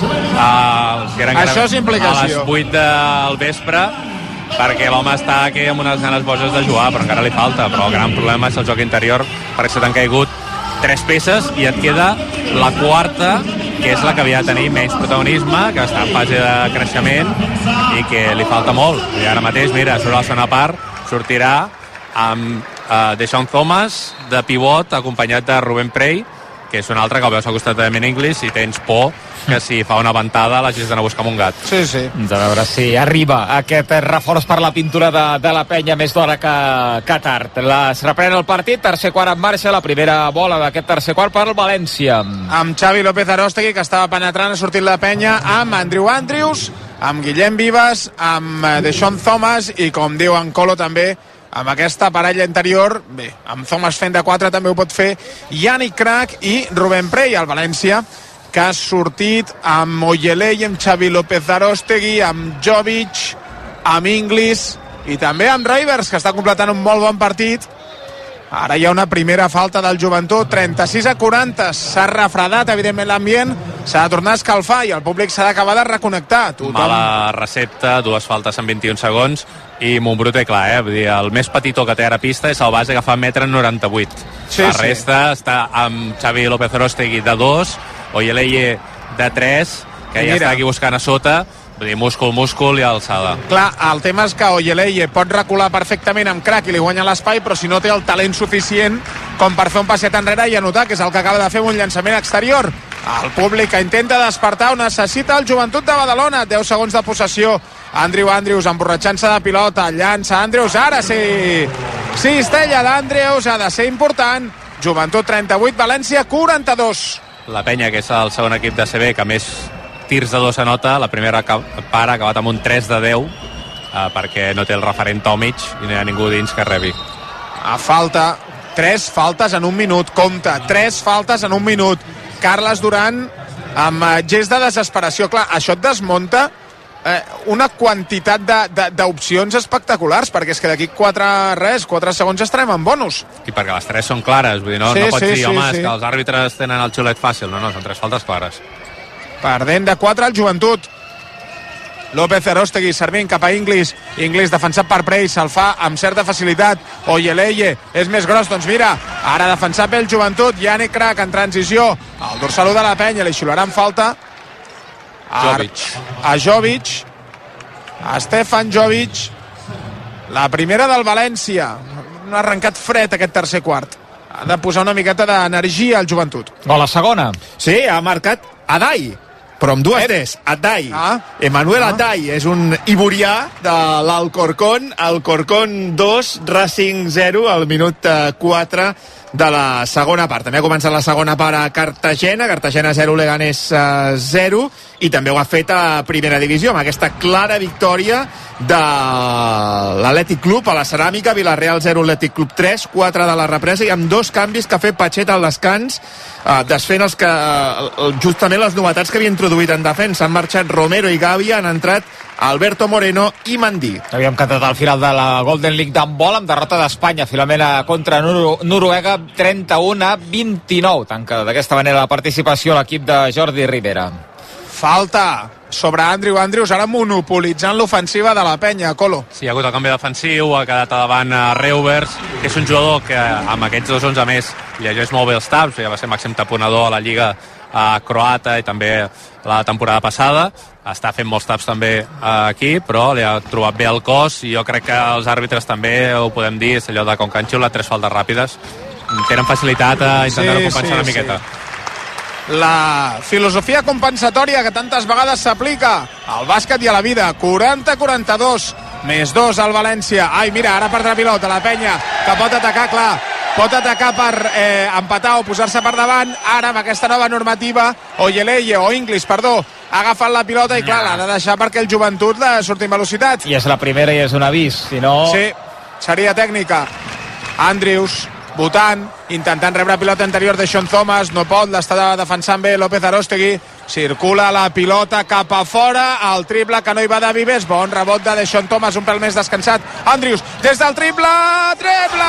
a, que eren, això és implicació. A les vuit del vespre, perquè l'home està aquí amb unes ganes boges de jugar, però encara li falta. Però el gran problema és el joc interior, perquè se t'han caigut tres peces i et queda la quarta, que és la que havia de tenir menys protagonisme, que està en fase de creixement i que li falta molt. I ara mateix, mira, sobre la segona part sortirà amb uh, Deshaun Thomas de pivot acompanyat de Ruben Prey, que és un altre que el veus al costat de Ben English i tens por que si fa una ventada l'hagis d'anar a buscar amb un gat. Sí, sí. De veure si arriba aquest reforç per la pintura de, de la penya més d'hora que, que tard. Les reprèn el partit, tercer quart en marxa, la primera bola d'aquest tercer quart per el València. Amb Xavi López Arostegui, que estava penetrant, ha sortit la penya, amb Andrew Andrews, amb Guillem Vives, amb Deshaun Thomas i, com diu en Colo també, amb aquesta parella interior, bé, amb Thomas fent de quatre també ho pot fer Yannick Crac i Rubén Prey, al València, que ha sortit amb Oyelei, amb Xavi López Arostegui, amb Jovic, amb Inglis i també amb Rivers, que està completant un molt bon partit. Ara hi ha una primera falta del Joventut, trenta-sis a quaranta, s'ha refredat evidentment l'ambient, s'ha de tornar a escalfar i el públic s'ha d'acabar de reconnectar. Tothom... Mala recepta, dues faltes en vint-i-un segons i Montbrú té clar, eh? Vull dir, el més petitó que té ara pista és el base, que fa metre noranta-vuit. Sí, la resta sí. està amb Xavi López Arostegui de dos, Oyeleye de tres, que I ja mira. està aquí buscant a sota. Vull dir, múscul, múscul i alçada. Clar, el tema és que Oyeleye pot recular perfectament amb Crac i li guanya l'espai, però si no té el talent suficient com per fer un passet enrere i anotar, que és el que acaba de fer un llançament exterior. El públic que intenta despertar, ho necessita el Joventut de Badalona. deu segons de possessió. Andrew Andrews emborratxant-se de pilota, llança Andrews, ara sí! Cistella d'Andrews, ha de ser important. Joventut trenta-vuit, València quaranta-dos. La penya, que és el segon equip de C B, que més tirs de dos anota, la primera part ha acabat amb un tres de deu, eh, perquè no té el referent Tomic i no hi ha ningú dins que rebi. A falta, tres faltes en un minut, compte, tres faltes en un minut. Carles Duran amb gest de desesperació. Clar, això et desmunta eh, una quantitat d'opcions espectaculars, perquè és que d'aquí quatre res, quatre segons estarem en bonus. I perquè les tres són clares, vull dir, no, sí, no pots sí, dir, sí, home, sí. és que els àrbitres tenen el xulet fàcil. No, no, són tres faltes clares. Perdent de quatre el Joventut. López Arostegui servint cap a Inglis. Inglis defensat per Prey, se'l fa amb certa facilitat. Oyeleye és més gros, doncs mira, ara defensat pel Joventut. Yannick Crac en transició. El dorsal de la penya, li xiularan falta a Jovic. A Jovic. A Stefan Jovic. La primera del València. Un arrencat fred aquest tercer quart. Ha de posar una miqueta d'energia al Joventut. O la segona. Sí, ha marcat Adai, però amb dues T's, Adai. Ah. Emmanuel ah. Adai és un iborià de l'Alcorcón, Alcorcón dos, Racing zero, al minut quatre de la segona part. També ha començat la segona part a Cartagena, Cartagena zero, Leganés zero, i també ho ha fet a Primera Divisió, amb aquesta clara victòria de l'Atlètic Club a la Ceràmica, Villarreal zero, Atlètic Club tres, quatre de la represa, i amb dos canvis que ha fet Pachet al descans, eh, desfent els que, eh, justament les novetats que havia introduït en defensa. Han marxat Romero i Gavi, han entrat Alberto Moreno i Mandí. Havíem cantat al final de la Golden League d'handbol amb derrota d'Espanya, finalment contra Noro Noruega, trenta-u a vint-i-nou. Tanca d'aquesta manera la participació a l'equip de Jordi Rivera. Falta sobre Andrew Andrews, ara monopolitzant l'ofensiva de la penya, Colo. Sí, hi ha hagut el canvi defensiu, ha quedat a davant a Reuvers, que és un jugador que amb aquests dos onze més llegeix molt bé els taps, ja va ser màxim taponador a la Lliga a croata i també la temporada passada, està fent molts taps també aquí, però li ha trobat bé el cos i jo crec que els àrbitres també ho podem dir, és allò de com que han xiulat tres faltes ràpides, tenen facilitat a intentar sí, compensar sí, una miqueta. Sí. La filosofia compensatòria que tantes vegades s'aplica al bàsquet i a la vida. Quaranta a quaranta-dos, més dos al València. Ai, mira, ara perdrà pilota la penya, que pot atacar, clar. pot atacar per eh, empatar o posar-se per davant. Ara, amb aquesta nova normativa, Oyeleye, o Inglis, perdó, ha agafat la pilota i, clar, l'ha de deixar perquè el Joventut la surti amb velocitat. I és la primera i és un avís, si no... Sí, seria tècnica. Andrius, votant, intentant rebre pilota anterior de Sean Thomas, no pot, l'està defensant bé López Arostegui, circula la pilota cap a fora, el triple que no hi va de Vives, bon rebot de Sean Thomas, un pèl més descansat, Andrius, des del triple, triple!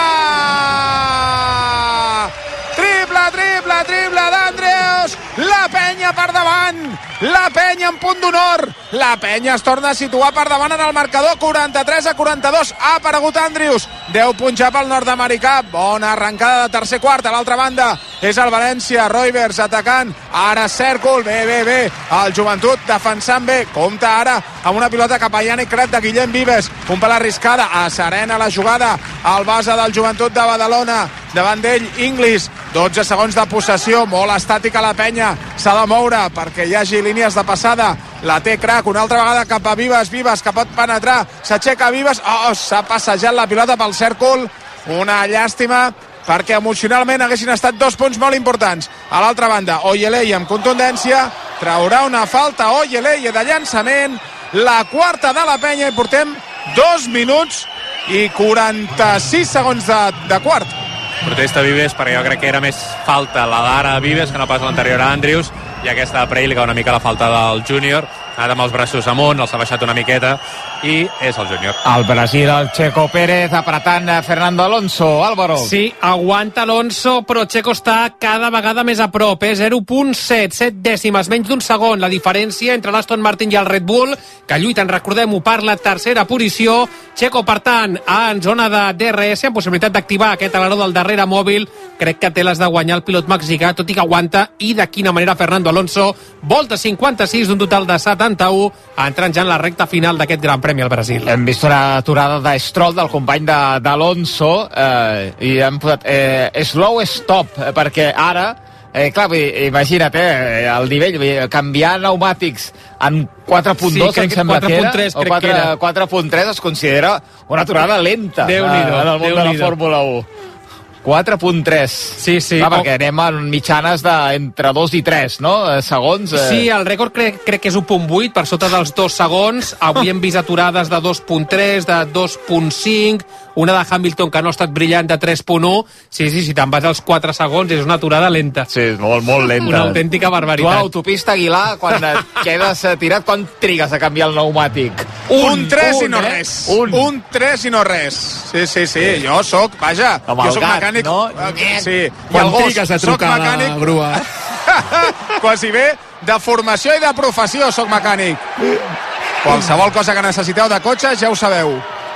Triple, triple, triple d'Andrews, la penya per davant, la penya en punt d'honor, la penya es torna a situar per davant en el marcador, quaranta-tres a quaranta-dos, ha aparegut Andrews, deu punts ja pel nord-americà, bona arrencada de tercer quart, a l'altra banda és el València, Roivers atacant, ara Cèrcol, bé, bé, bé, el Joventut defensant bé, compta ara amb una pilota cap a Yannick Cret de Guillem Vives, un pel arriscada, a serena la jugada, al base del Joventut de Badalona, davant d'ell Inglis, dotze segons de possessió, molt estàtica la penya, s'ha de moure perquè hi hagi línies de passada, la té Crac, una altra vegada cap a Vives, Vives que pot penetrar, s'aixeca Vives, oh, s'ha passejat la pilota pel cèrcol, una llàstima perquè emocionalment haguessin estat dos punts molt importants. A l'altra banda, Oyeleye amb contundència, traurà una falta Oyeleye de llançament, la quarta de la penya i portem dos minuts i quaranta-sis segons de, de quart. Protesta Vives perquè jo crec que era més falta la d'ara a Vives que no pas l'anterior a Andrius, i aquesta de Prey li cau una mica la falta del júnior, ha anat amb els braços amunt, els ha baixat una miqueta i és el júnior. El Brasil, el Checo Pérez apretant Fernando Alonso, Álvaro. Sí, aguanta Alonso, però Checo està cada vegada més a prop, eh? zero coma set, set dècimes, menys d'un segon, la diferència entre l'Aston Martin i el Red Bull, que lluiten, recordem-ho, per la tercera posició. Checo, per tant, en zona de D R S, amb possibilitat d'activar aquest aleró del darrere mòbil, crec que té les de guanyar el pilot mexicà, tot i que aguanta, i de quina manera Fernando Alonso, volta cinquanta-sis d'un total de setanta-u, entrant ja en la recta final d'aquest Gran Premi al Brasil. Hem vist una aturada de Stroll, del company d'Alonso, eh, i hem posat eh, slow stop, eh, perquè ara, eh, clar, imagina't, eh, el nivell, canviar pneumàtics en quatre punt dos, sí, em sembla que era, o quatre punt tres es considera una aturada lenta eh, en el món de la Fórmula u. quatre punt tres. Sí, sí. Clar, perquè anem en mitjanes d'entre dos i tres, no? Segons. Eh... Sí, el rècord crec, crec que és un punt vuit, per sota dels dos segons. Avui hem vist aturades de dos punt tres, de dos punt cinc, una de Hamilton que no ha estat brillant de tres punt u. Sí, sí, si te'n vas als quatre segons és una aturada lenta. Sí, molt, molt lenta. Una autèntica barbaritat. Tu a l'autopista, Aguilar, quan et quedes tirat, quan trigues a canviar el pneumàtic? Un, un tres un, i no eh? res. Un. un tres i no res. Sí, sí, sí, sí. Jo sóc, vaja, amb jo sóc gat, mecànic. No? Sí. Quan trigues a trucar a la grua. Quasi bé, de formació i de professió sóc mecànic. Qualsevol cosa que necessiteu de cotxes ja ho sabeu.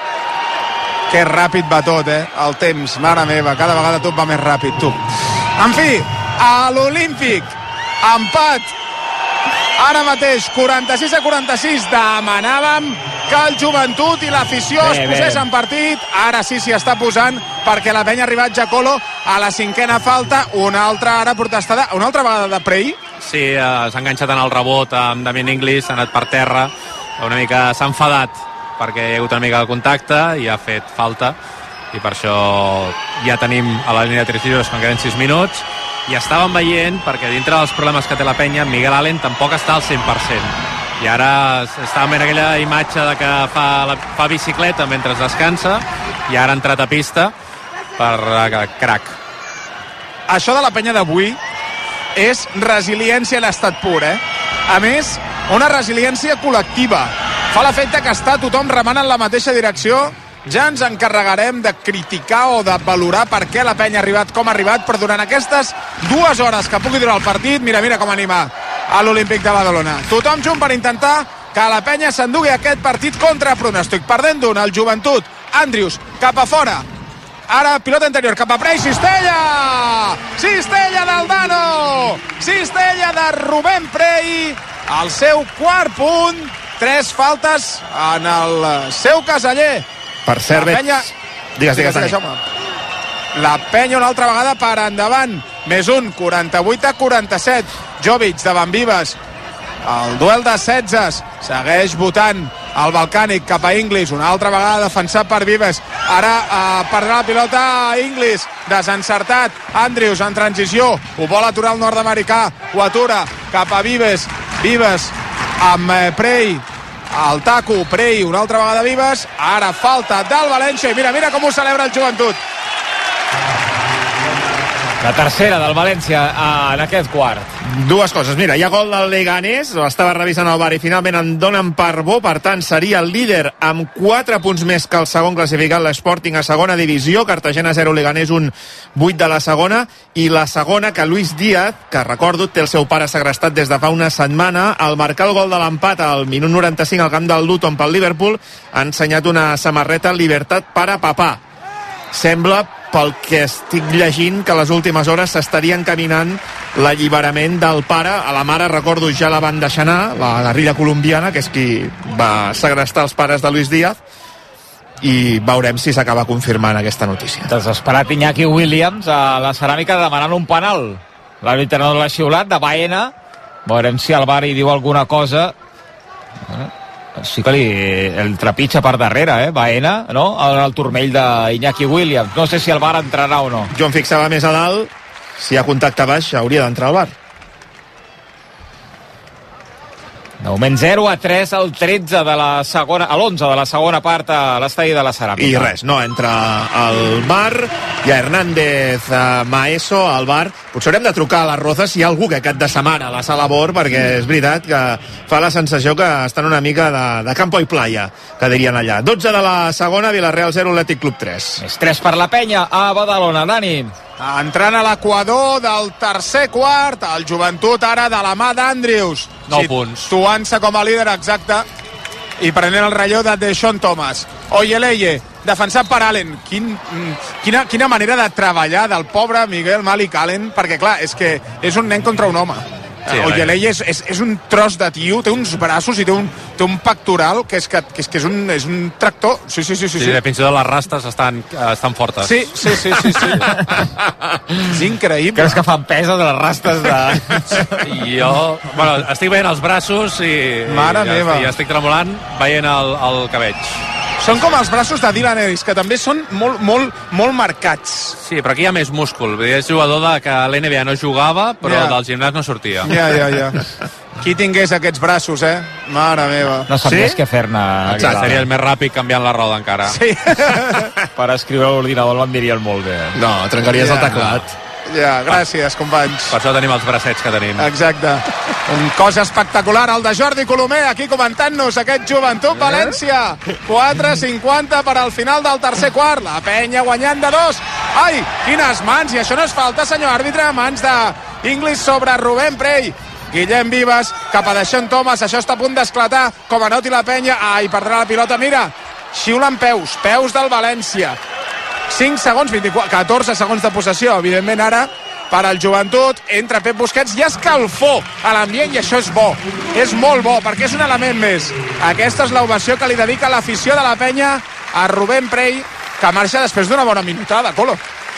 Que ràpid va tot, eh? El temps, mare meva, cada vegada tot va més ràpid, tu. En fi, a l'Olímpic, empat, ara mateix, quaranta-sis a quaranta-sis, demanàvem que el Joventut i l'afició es posés en partit, ara sí s'hi està posant, perquè la penya ha arribat Giacolo a la cinquena falta, una altra ara protestada, una altra vegada de Prey. Sí, eh, s'ha enganxat en el rebot amb Damien Inglis, ha anat per terra, una mica s'ha enfadat perquè hi ha hagut una mica de contacte i ha fet falta, i per això ja tenim a la línia de tres tiros quan queden sis minuts, i estàvem veient, perquè dintre dels problemes que té la penya, Miguel Allen tampoc està al cent per cent, i ara estàvem en aquella imatge de que fa, la, fa bicicleta mentre descansa, i ara ha entrat a pista per uh, crack. Això de la penya d'avui és resiliència a l'estat pur, eh? A més, una resiliència col·lectiva. Fa l'efecte que està tothom remant en la mateixa direcció. Ja ens encarregarem de criticar o de valorar per què la penya ha arribat com ha arribat, però durant aquestes dues hores que pugui durar el partit, mira, mira com anima a l'Olímpic de Badalona. Tothom junt per intentar que la penya s'endugui aquest partit contra pronòstic. Perdent d'un, el Joventut, Andrius, cap a fora. Ara, pilota anterior, cap a Prey, Cistella! Cistella d'Aldano! Cistella de Rubén Prey, el seu quart punt, tres faltes en el seu caseller. Per cert, la penya... digues, digues, digues, digues la penya una altra vegada per endavant, més un, quaranta-vuit a quaranta-set. Jovic davant Vives, el duel de setzes, segueix votant el Balcànic cap a Inglis, una altra vegada defensat per Vives, Ara uh, perdrà la pilota Inglis, desencertat. Andrews en transició, ho vol aturar el nord-americà, ho atura cap a Vives. Vives amb eh, Prey, el taco, Prey, una altra vegada Vives. Ara falta del València i mira, mira com ho celebra el Joventut. La tercera del València en aquest quart. Dues coses. Mira, hi ha gol del Leganés, estava revisant el bar i finalment en donen per bo, per tant seria el líder amb quatre punts més que el segon classificat, l'Sporting a segona divisió. Cartagena zero, Leganés un, vuit de la segona, i la segona que Luis Díaz, que recordo té el seu pare segrestat des de fa una setmana, al marcar el gol de l'empat al minut noranta-cinc al camp del Luton pel Liverpool, ha ensenyat una samarreta Libertad para papà. Sembla, pel que estic llegint, que a les últimes hores s'estaria encaminant l'alliberament del pare. A la mare, recordo, ja la van deixar anar, la guerrilla colombiana, que és qui va segrestar els pares de Luis Díaz, i veurem si s'acaba confirmant aquesta notícia. Desesperat Iñaki Williams a la ceràmica demanant un penal. L'àrbitre no l'ha xiulat, de Baena. Veurem si el V A R hi diu alguna cosa. Sí que li, el trepitja per darrere, eh, Baena, no? El, el turmell d'Iñaki Williams. No sé si el V A R entrarà o no. Jo em fixava més a dalt, si hi ha contacte baix hauria d'entrar al V A R. De moment zero a tres al tretze de la segona, a l'onze de la segona part a l'estadi de la Ceràmica. I res, no entra al V A R, hi ha Hernández uh, Maeso al V A R. Potser haurem de trucar a les Rozas si hi ha algú que cap de setmana a la sala Bor, perquè és veritat que fa la sensació que estan una mica de, de campo i playa, que dirien allà. dotze de la segona, Villarreal zero, Atlètic Club tres. És tres per la penya a Badalona, Dani. Entrant a l'equador del tercer quart, el Joventut ara de la mà d'Andrews. nou punts. Situant-se com a líder exacte i prenent el relleu de Deshaun Thomas. Oyeleye, defensat per Allen. Quin, quina, quina manera de treballar del pobre Miguel Malik Allen, perquè clar, és que és un nen contra un home. Sí, Oyeleye és, és, és un tros de tio, té uns braços i té un, té un pectoral que és, que, que és, que és, un, és un tractor. Sí, sí, sí. sí, sí. sí fins i tot les rastes estan, estan fortes. Sí, sí, sí. sí, sí. És increïble. Creus que fan pes de les rastes de... Jo, bueno, estic veient els braços i, Mare i, meva. i estic tremolant veient el, el cabell. Són com els braços de Dylan Ellis, que també són molt, molt, molt marcats. Sí, però aquí hi ha més múscul. És jugador de que a l'N B A no jugava, però Ja. del gimnàs no sortia. Ja, ja, ja. Qui tingués aquests braços, eh? Mare meva. No sap Sí? més què fer-ne. Exacte. Seria el més ràpid canviant la roda encara. Sí. Per escriure a l'ordinador l'envirien molt bé. No, trencaries Ja. el teclat. Ja, gràcies, companys. Per això tenim els bracets que tenim. Exacte. Un cos espectacular, el de Jordi Colomer, aquí comentant-nos aquest Joventut València. quatre cinquanta per al final del tercer quart. La penya guanyant de dos. Ai, quines mans, i això no és falta, senyor àrbitre. Mans d'Inglis sobre Rubén Prey. Guillem Vives cap a Deshaun Thomas. Això està a punt d'esclatar. Com anoti la penya. Ai, perdrà la pilota. Mira, xiulen peus. Peus del València. cinc segons, vint-i-quatre, catorze segons de possessió. Evidentment ara, per al Joventut, entra Pep Busquets. Hi ha escalfor a l'ambient i això és bo. És molt bo, perquè és un element més. Aquesta és l'ovació que li dedica l'afició de la penya a Rubén Prey, que marxa després d'una bona minutada, Colo.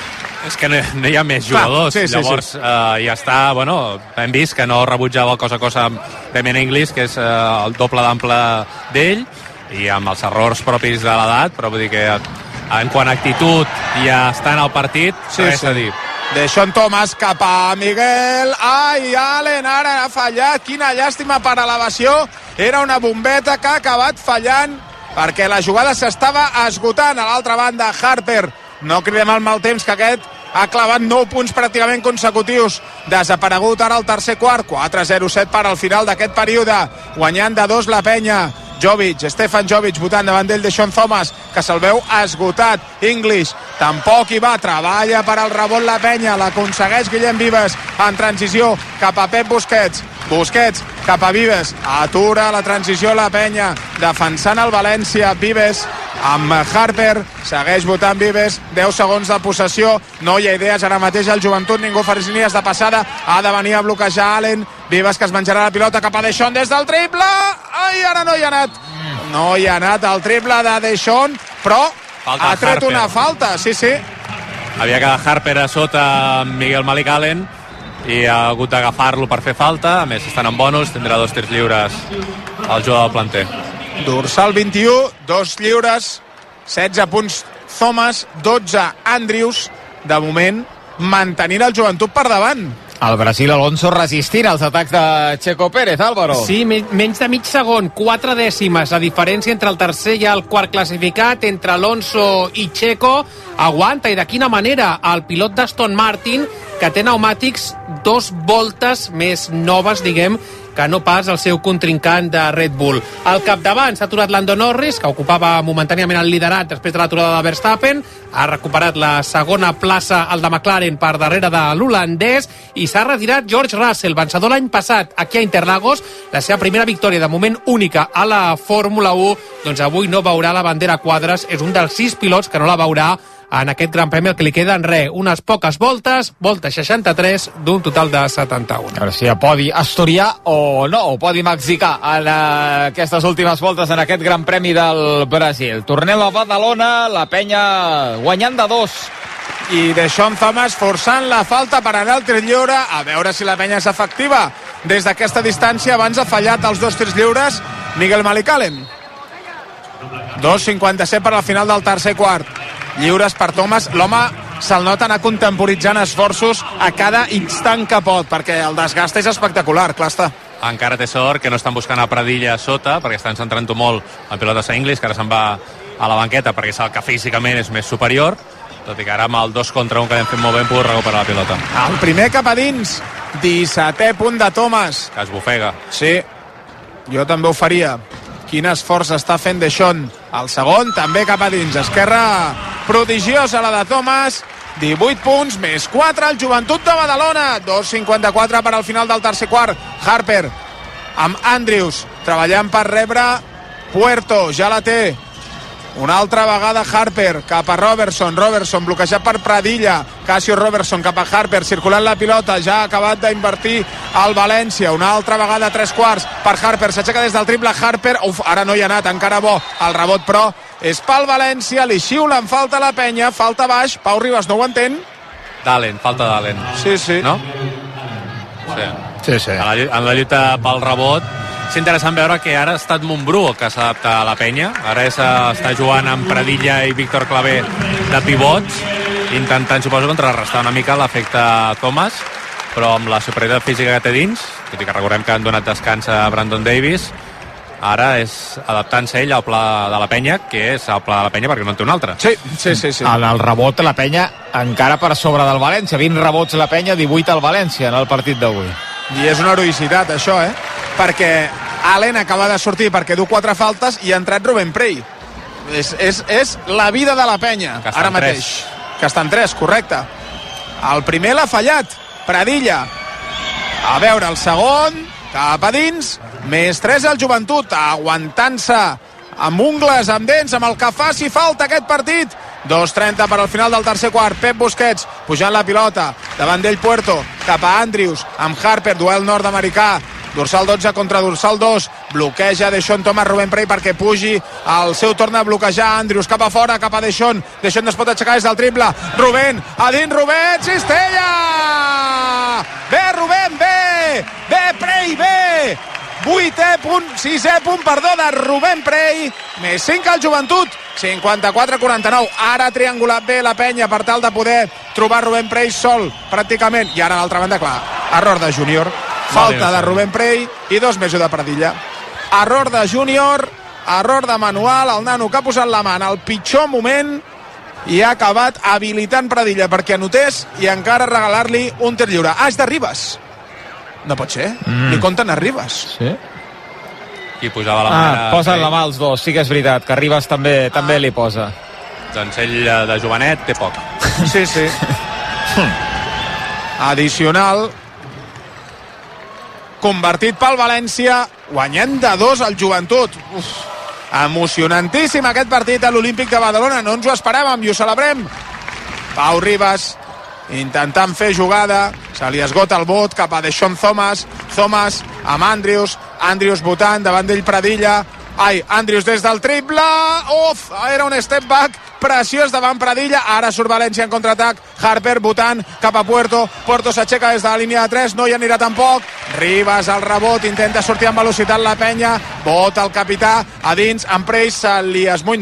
És que no, no hi ha més jugadors. Clar, sí, sí, Llavors, sí. Eh, ja està, bueno, hem vist que no rebutjava el cos a cos amb Damian Inglis, que és eh, el doble d'ample d'ell, i amb els errors propis de l'edat, però vull dir que en quant a actitud i a estar en el partit, Sí, res sí. a dir. Deshaun Thomas cap a Miguel. Ai, Allen ara ha fallat. Quina llàstima per elevació. Era una bombeta que ha acabat fallant perquè la jugada s'estava esgotant. A l'altra banda, Harper. No cridem el mal temps, que aquest ha clavat nou punts pràcticament consecutius. Desaparegut ara el tercer quart. quatre zero set per al final d'aquest període. Guanyant de dos la penya. Jovic, Stefan Jovic votant davant d'ell Deshaun Thomas, que se'l veu esgotat. English tampoc hi va, treballa per al rebot la penya, l'aconsegueix Guillem Vives en transició cap a Pep Busquets. Busquets cap a Vives, atura la transició la penya, defensant el València. Vives amb Harper, segueix votant Vives, deu segons de possessió, no hi ha idees ara mateix al Joventut, ningú fa línies de passada, ha de venir a bloquejar Allen. Vives, que es menjarà la pilota cap a Deshaun des del triple. Ai, ara no hi ha anat. No hi ha anat el triple de Deshaun, però Falta ha tret Harper. una falta, sí, sí. Havia quedat Harper a sota amb Miguel Malik Allen i ha hagut d'agafar-lo per fer falta. A més, estan en bonus, tindrà dos tirs lliures el jugador del planter. Dorsal vint-i-u, dos lliures, setze punts Thomas, dotze Andrews, de moment mantenint el Joventut per davant. El Brasil, Alonso, resistint als atacs de Checo Pérez, Álvaro. Sí, menys de mig segon, quatre dècimes. La diferència entre el tercer i el quart classificat, entre Alonso i Checo, aguanta. I de quina manera? El pilot d'Aston Martin, que té pneumàtics dos voltes més noves, diguem, que no pas el seu contrincant de Red Bull. Al capdavant s'ha aturat Lando Norris, que ocupava momentàniament el liderat després de l'aturada de Verstappen, ha recuperat la segona plaça el de McLaren per darrere de l'holandès, i s'ha retirat George Russell, vencedor l'any passat aquí a Interlagos, la seva primera victòria, de moment única a la Fórmula u, doncs avui no veurà la bandera a quadres, és un dels sis pilots que no la veurà en aquest Gran Premi, el que li queda en res, unes poques voltes, volta seixanta-tres d'un total de setanta-un. A veure si hi ha podi asturià o no, o podi mexicà en uh, aquestes últimes voltes en aquest Gran Premi del Brasil. Tornem a Badalona, la penya guanyant de dos. I Deshaun Thomas forçant la falta per anar al tir lliure, a veure si la penya és efectiva. Des d'aquesta distància abans ha fallat els dos tirs lliures Miguel Malicalen. dos cinquanta-set per al final del tercer quart. Lliures per Thomas. L'home se'l nota anar contemporitzant esforços a cada instant que pot, perquè el desgast és espectacular, clar està. Encara té sort que no estan buscant a Pradilla a sota, perquè estan centrant-ho molt el pilot de Saint Inglis, que ara se'n va a la banqueta perquè sap que físicament és més superior, tot i que ara amb el dos contra un que hem fet molt bé hem pogut recuperar la pilota. El primer cap a dins, dissetè punt de Thomas. Que es bofega. Sí, jo també ho faria. Quin esforç està fent Deshaun. El segon també cap a dins, esquerra prodigiosa la de Thomas. Divuit punts, més quatre al Joventut de Badalona. dos cinquanta-quatre per al final del tercer quart. Harper amb Andrews treballant per rebre Puerto, ja la té. Una altra vegada Harper cap a Robertson, Robertson bloquejat per Pradilla, Casio Robertson cap a Harper, circulant la pilota, ja ha acabat d'invertir el València, una altra vegada tres quarts per Harper, s'aixeca des del triple Harper, uf, ara no hi ha anat, encara bo el rebot, però és pel València, li xiulen, falta la penya, falta baix, Pau Ribas no ho entén? D'Allen, falta d'Allen. Sí, sí. No? Sí. Sí, sí. En la, en la lluita pel rebot és interessant veure que ara ha estat Montbrú el que s'adapta a la penya. Ara és, està jugant amb Pradilla i Víctor Clavé de pivots, intentant, suposo, contrarrestar una mica l'efecte Thomas, però amb la superioritat física que té dins, tot i que recordem que han donat descans a Brandon Davis, ara és adaptant-se ell al pla de la penya, que és el pla de la penya perquè no en té un altre. Sí, sí, sí. sí. En el rebot la penya encara per sobre del València, vint rebots la penya, divuit al València en el partit d'avui. I és una heroïcitat això, eh? Perquè Allen acaba de sortir perquè du quatre faltes i ha entrat Rubén Prey. És, és, és la vida de la penya ara mateix. Tres. Que estan tres, correcte. El primer l'ha fallat, Pradilla. A veure, el segon, cap a dins, més tres al Joventut, aguantant-se amb ungles, amb dents, amb el que faci falta aquest partit. dos trenta per al final del tercer quart. Pep Busquets pujant la pilota, davant d'ell Puerto, cap a Andrews, amb Harper, duel nord-americà. Dorsal dotze contra dorsal dos, bloqueja Deshaun Thomas Rubén Prey perquè pugi al seu torn a bloquejar Andrews cap a fora, cap a Deshaun. Deshaun es pot aixecar des del triple, Rubén, a dins Rubén, cistella! Bé Rubén, bé! Bé Prey, bé! Vuitè punt, sisè punt, perdó, de Rubén Prey, més cinc al Joventut, cinquanta-quatre quaranta-nou. Ara ha triangulat bé la penya per tal de poder trobar Rubén Prey sol, pràcticament. I ara, a l'altra banda, clar, error de Júnior. Falta de Rubén Prey i dos més de Pradilla. Error de Júnior, error de Manuel, el nano que ha posat la mà en el pitjor moment i ha acabat habilitant Pradilla perquè anotés i encara regalar-li un tir lliure. Ah, és de Ribas. No pot ser, mm. li compten a Ribas. Sí. I posava la mà. Ah, posen la mà els dos, sí que és veritat, que Ribas també, ah. també li posa. Doncs ell de jovenet té poc. Sí, sí. Addicional. Convertit pel València, guanyant de dos al Joventut. Uf, emocionantíssim aquest partit a l'Olímpic de Badalona, no ens ho esperàvem i ho celebrem. Pau Ribas intentant fer jugada, se li esgota el vot cap a Deshaun Thomas, Thomas amb Andrews, Andrews votant davant d'ell Pradilla, ai, Andrews des del triple, uf, era un step back preciós davant Pradilla, ara surt València en contraatac, Harper votant cap a Puerto, Puerto s'aixeca des de la línia de tres, no hi anirà tampoc, Ribas al rebot, intenta sortir amb velocitat la penya, vota el capità a dins, amb Prey se li esmuny, no,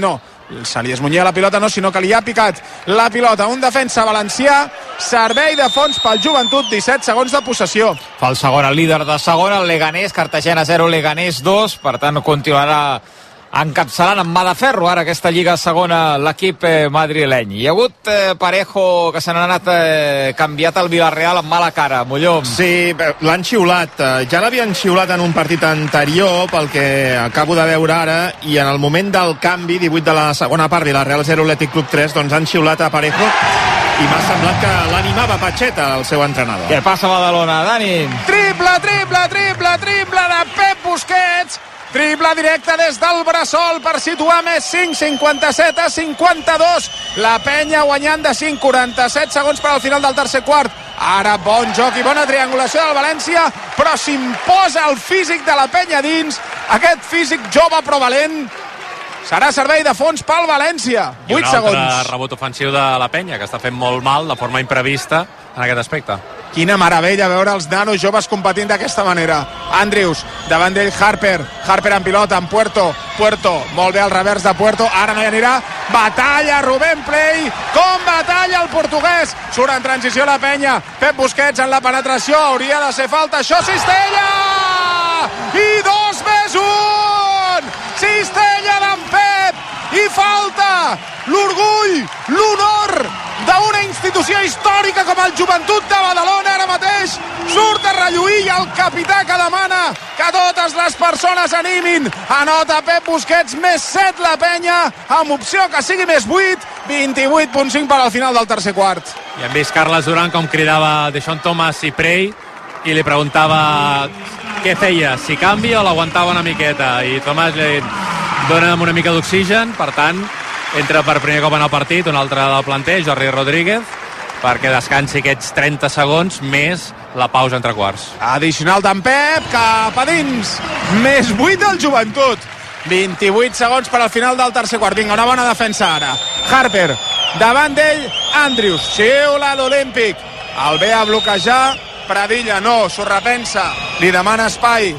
se li esmunyia la pilota, no, sinó que li ha picat la pilota. Un defensa valencià, servei de fons pel Joventut, disset segons de possessió. Fa el segon, el líder de segona, el Leganés, Cartagena zero, Leganés dos, per tant continuarà encapçalant amb mà de ferro ara aquesta lliga segona l'equip eh, madrileny. Hi ha hagut eh, Parejo que se n'ha anat eh, canviat al Villarreal amb mala cara, Molló. Sí, l'han xiulat, ja l'havien xiulat en un partit anterior pel que acabo de veure ara, i en el moment del canvi, divuit de la segona part, Villarreal zero, Atlètic Club tres, doncs han xiulat a Parejo i m'ha semblat que l'animava Pacheta, el seu entrenador. Què passa a Badalona, Dani? Triple, triple, triple, triple de Pep Busquets. Triple directe des del bressol per situar més cinc, cinquanta-set a cinquanta-dos. La penya guanyant de cinc, quaranta-set segons per al final del tercer quart. Ara bon joc i bona triangulació del València, però s'imposa el físic de la penya dins. Aquest físic jove però valent. Serà servei de fons pel València. vuit segons. I un altre rebot ofensiu de la penya, que està fent molt mal de forma imprevista en aquest aspecte. Quina meravella veure els nanos joves competint d'aquesta manera. Andrews, davant d'ell Harper. Harper en pilota, en Puerto. Puerto, molt bé al revers de Puerto. Ara no hi anirà. Batalla Rubén Play. Com batalla el portuguès. Surt en transició la penya. Pep Busquets en la penetració. Hauria de ser falta. Això, Cistella! I dos més un! Cistella d'en Pep! I falta! L'orgull, l'honor d'una institució històrica com el Joventut de Badalona ara mateix surt a relluir, i el capità que demana que totes les persones animin. Anota Pep Busquets, més set la penya, amb opció que sigui més vuit, vint-i-vuit punt cinc per al final del tercer quart. I hem vist Carles Duran com cridava Deschamps Thomas i Prey i li preguntava què feia, si canvia o l'aguantava una miqueta, i Thomas li dona una mica d'oxigen, per tant entra per primer cop en el partit un altre del planter, Jordi Rodríguez, perquè descansi aquests trenta segons més la pausa entre quarts. Addicional d'en Pep, cap a dins, més vuit del Joventut, vint-i-vuit segons per al final del tercer quart. Vinga, una bona defensa ara. Harper, davant d'ell Andrews, xiula l'Olímpic, el ve a bloquejar Pradilla, no, s'ho repensa, li demana espai.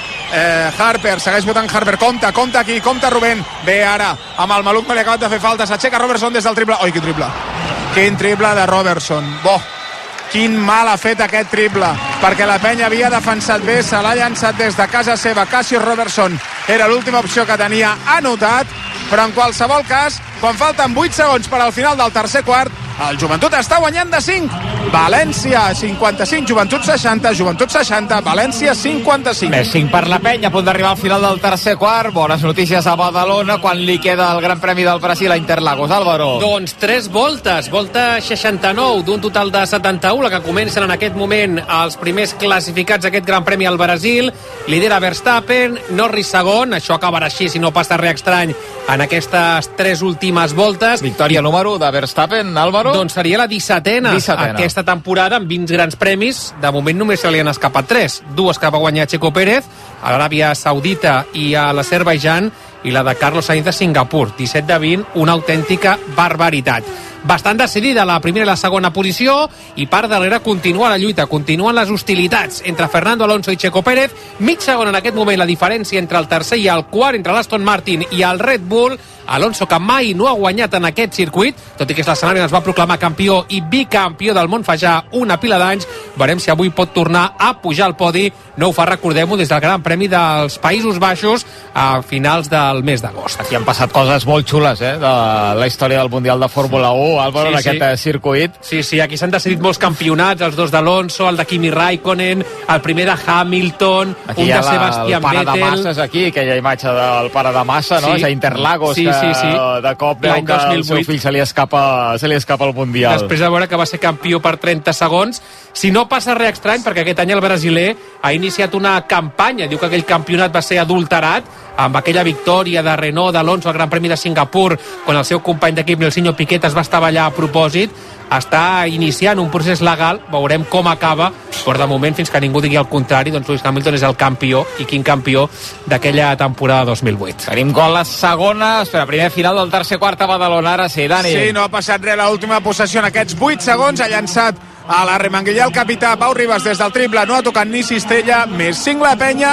Eh, Harper, segueix votant Harper, compta, compta aquí, compta Rubén, ve ara amb el maluc que li ha acabat de fer falta, s'aixeca Robertson des del triple. Oi, quin triple, quin triple de Robertson, bo, quin mal ha fet aquest triple, perquè la penya havia defensat bé, se l'ha llançat des de casa seva. Cassius Robertson era l'última opció que tenia anotat, però en qualsevol cas, quan falten vuit segons per al final del tercer quart, el Joventut està guanyant de cinc. València cinquanta-cinc, Joventut seixanta, Joventut seixanta, València cinquanta-cinc. Més cinc per la penya, a punt d'arribar al final del tercer quart. Bones notícies a Badalona quan li queda el Gran Premi del Brasil a Interlagos. Álvaro. Doncs tres voltes, volta seixanta-nou d'un total de setanta-u, la que comencen en aquest moment els primers classificats d'aquest Gran Premi al Brasil. Lidera Verstappen, Norris segon, això acabarà així si no passa res estrany en aquestes tres últimes voltes. Victòria número de Verstappen, Álvaro? Doncs seria la dissetena, dissetena. Aquesta temporada amb vint grans premis. De moment només se li han escapat tres. Dues que va guanyar Checo Pérez, a l'Aràbia Saudita i a l'Azerbaidjan, i la de Carlos Sainz de Singapur. disset de vint, una autèntica barbaritat. Bastant decidida la primera i la segona posició, i per darrere continua la lluita, continuen les hostilitats entre Fernando Alonso i Checo Pérez. Mig segon en aquest moment la diferència entre el tercer i el quart, entre l'Aston Martin i el Red Bull. Alonso, que mai no ha guanyat en aquest circuit, tot i que és l'escenari on es va proclamar campió i bicampió del món fa ja una pila d'anys. Veurem si avui pot tornar a pujar al podi. No ho fa, recordem-ho, des del Gran Premi dels Països Baixos a finals del mes d'agost. Aquí han passat coses molt xules, eh, de la història del Mundial de Fórmula u, Álvaro, sí, en aquest sí. circuit. Sí, sí, aquí s'han decidit molts campionats, els dos d'Alonso, el de Kimi Raikkonen, el primer de Hamilton, aquí un de Sebastian Vettel. El pare Vettel. de Masses aquí, aquella imatge del pare de Massa, no? Sí. És a Interlagos, sí, que sí, sí. de cop veu que el seu fill se li escapa, se li escapa al Mundial. Després de veure que va ser campió per trenta segons, si no passa res estrany, perquè aquest any el brasiler ha iniciat una campanya, diu que aquell campionat va ser adulterat amb aquella victòria de Renault, d'Alonso al Gran Premi de Singapur, quan el seu company d'equip Nelsinho Piquet es va estavellar a propòsit. Està iniciant un procés legal, veurem com acaba, però de moment, fins que ningú digui el contrari, doncs Lewis Hamilton és el campió, i quin campió d'aquella temporada dos mil vuit. Tenim gol la segona, espera, primer final del tercer quart a Badalona, ara sí, Dani. Sí, no ha passat res, l'última possessió en aquests vuit segons, ha llançat a la remanguilla el capità Pau Ribas des del triple, no ha tocat ni cistella, més cinc la penya,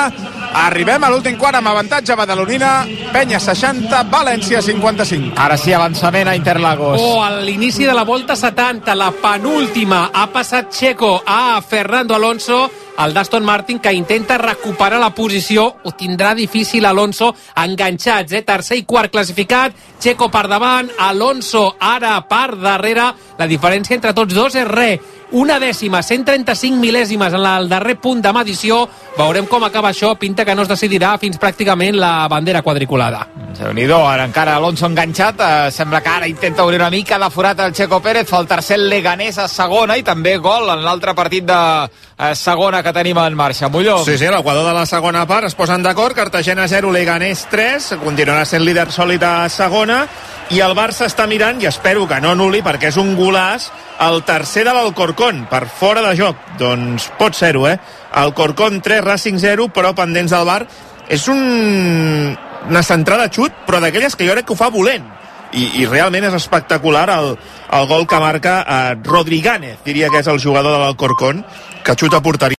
Arribem a l'últim quart amb avantatge badalonina. Penya seixanta, València cinquanta-cinc. Ara sí, avançament a Interlagos. Oh, a l'inici de la volta setanta, la penúltima, ha passat Checo a Fernando Alonso, el d'Aston Martin, que intenta recuperar la posició. Ho tindrà difícil Alonso, enganxats, eh? Tercer i quart classificat, Checo per davant, Alonso ara per darrere. La diferència entre tots dos és res, una dècima, cent trenta-cinc mil·lèsimes en el darrer punt de medició. Veurem com acaba això, pinta que no es decidirà fins pràcticament la bandera quadriculada. Déu-n'hi-do, ara encara Alonso enganxat, eh, sembla que ara intenta obrir una mica de forat el Checo Pérez, fa el tercer Leganés a segona i també gol en l'altre partit de eh, segona que tenim en marxa. Molló. Sí, sí, l'equador de la segona part es posen d'acord, Cartagena zero, Leganés tres, continuarà sent líder sòlid a segona, i el Barça està mirant, i espero que no anul·li perquè és un golaç, el tercer de l'Alcorcón, per fora de joc. Doncs pot ser-ho, eh? Alcorcón tres, Racing zero, però pendents del V A R. És un... una centrada xut, però d'aquelles que jo crec que ho fa volent. I, i realment és espectacular el, el gol que marca eh, Rodríguez, diria que és el jugador de l'Alcorcón, que xuta a porteria.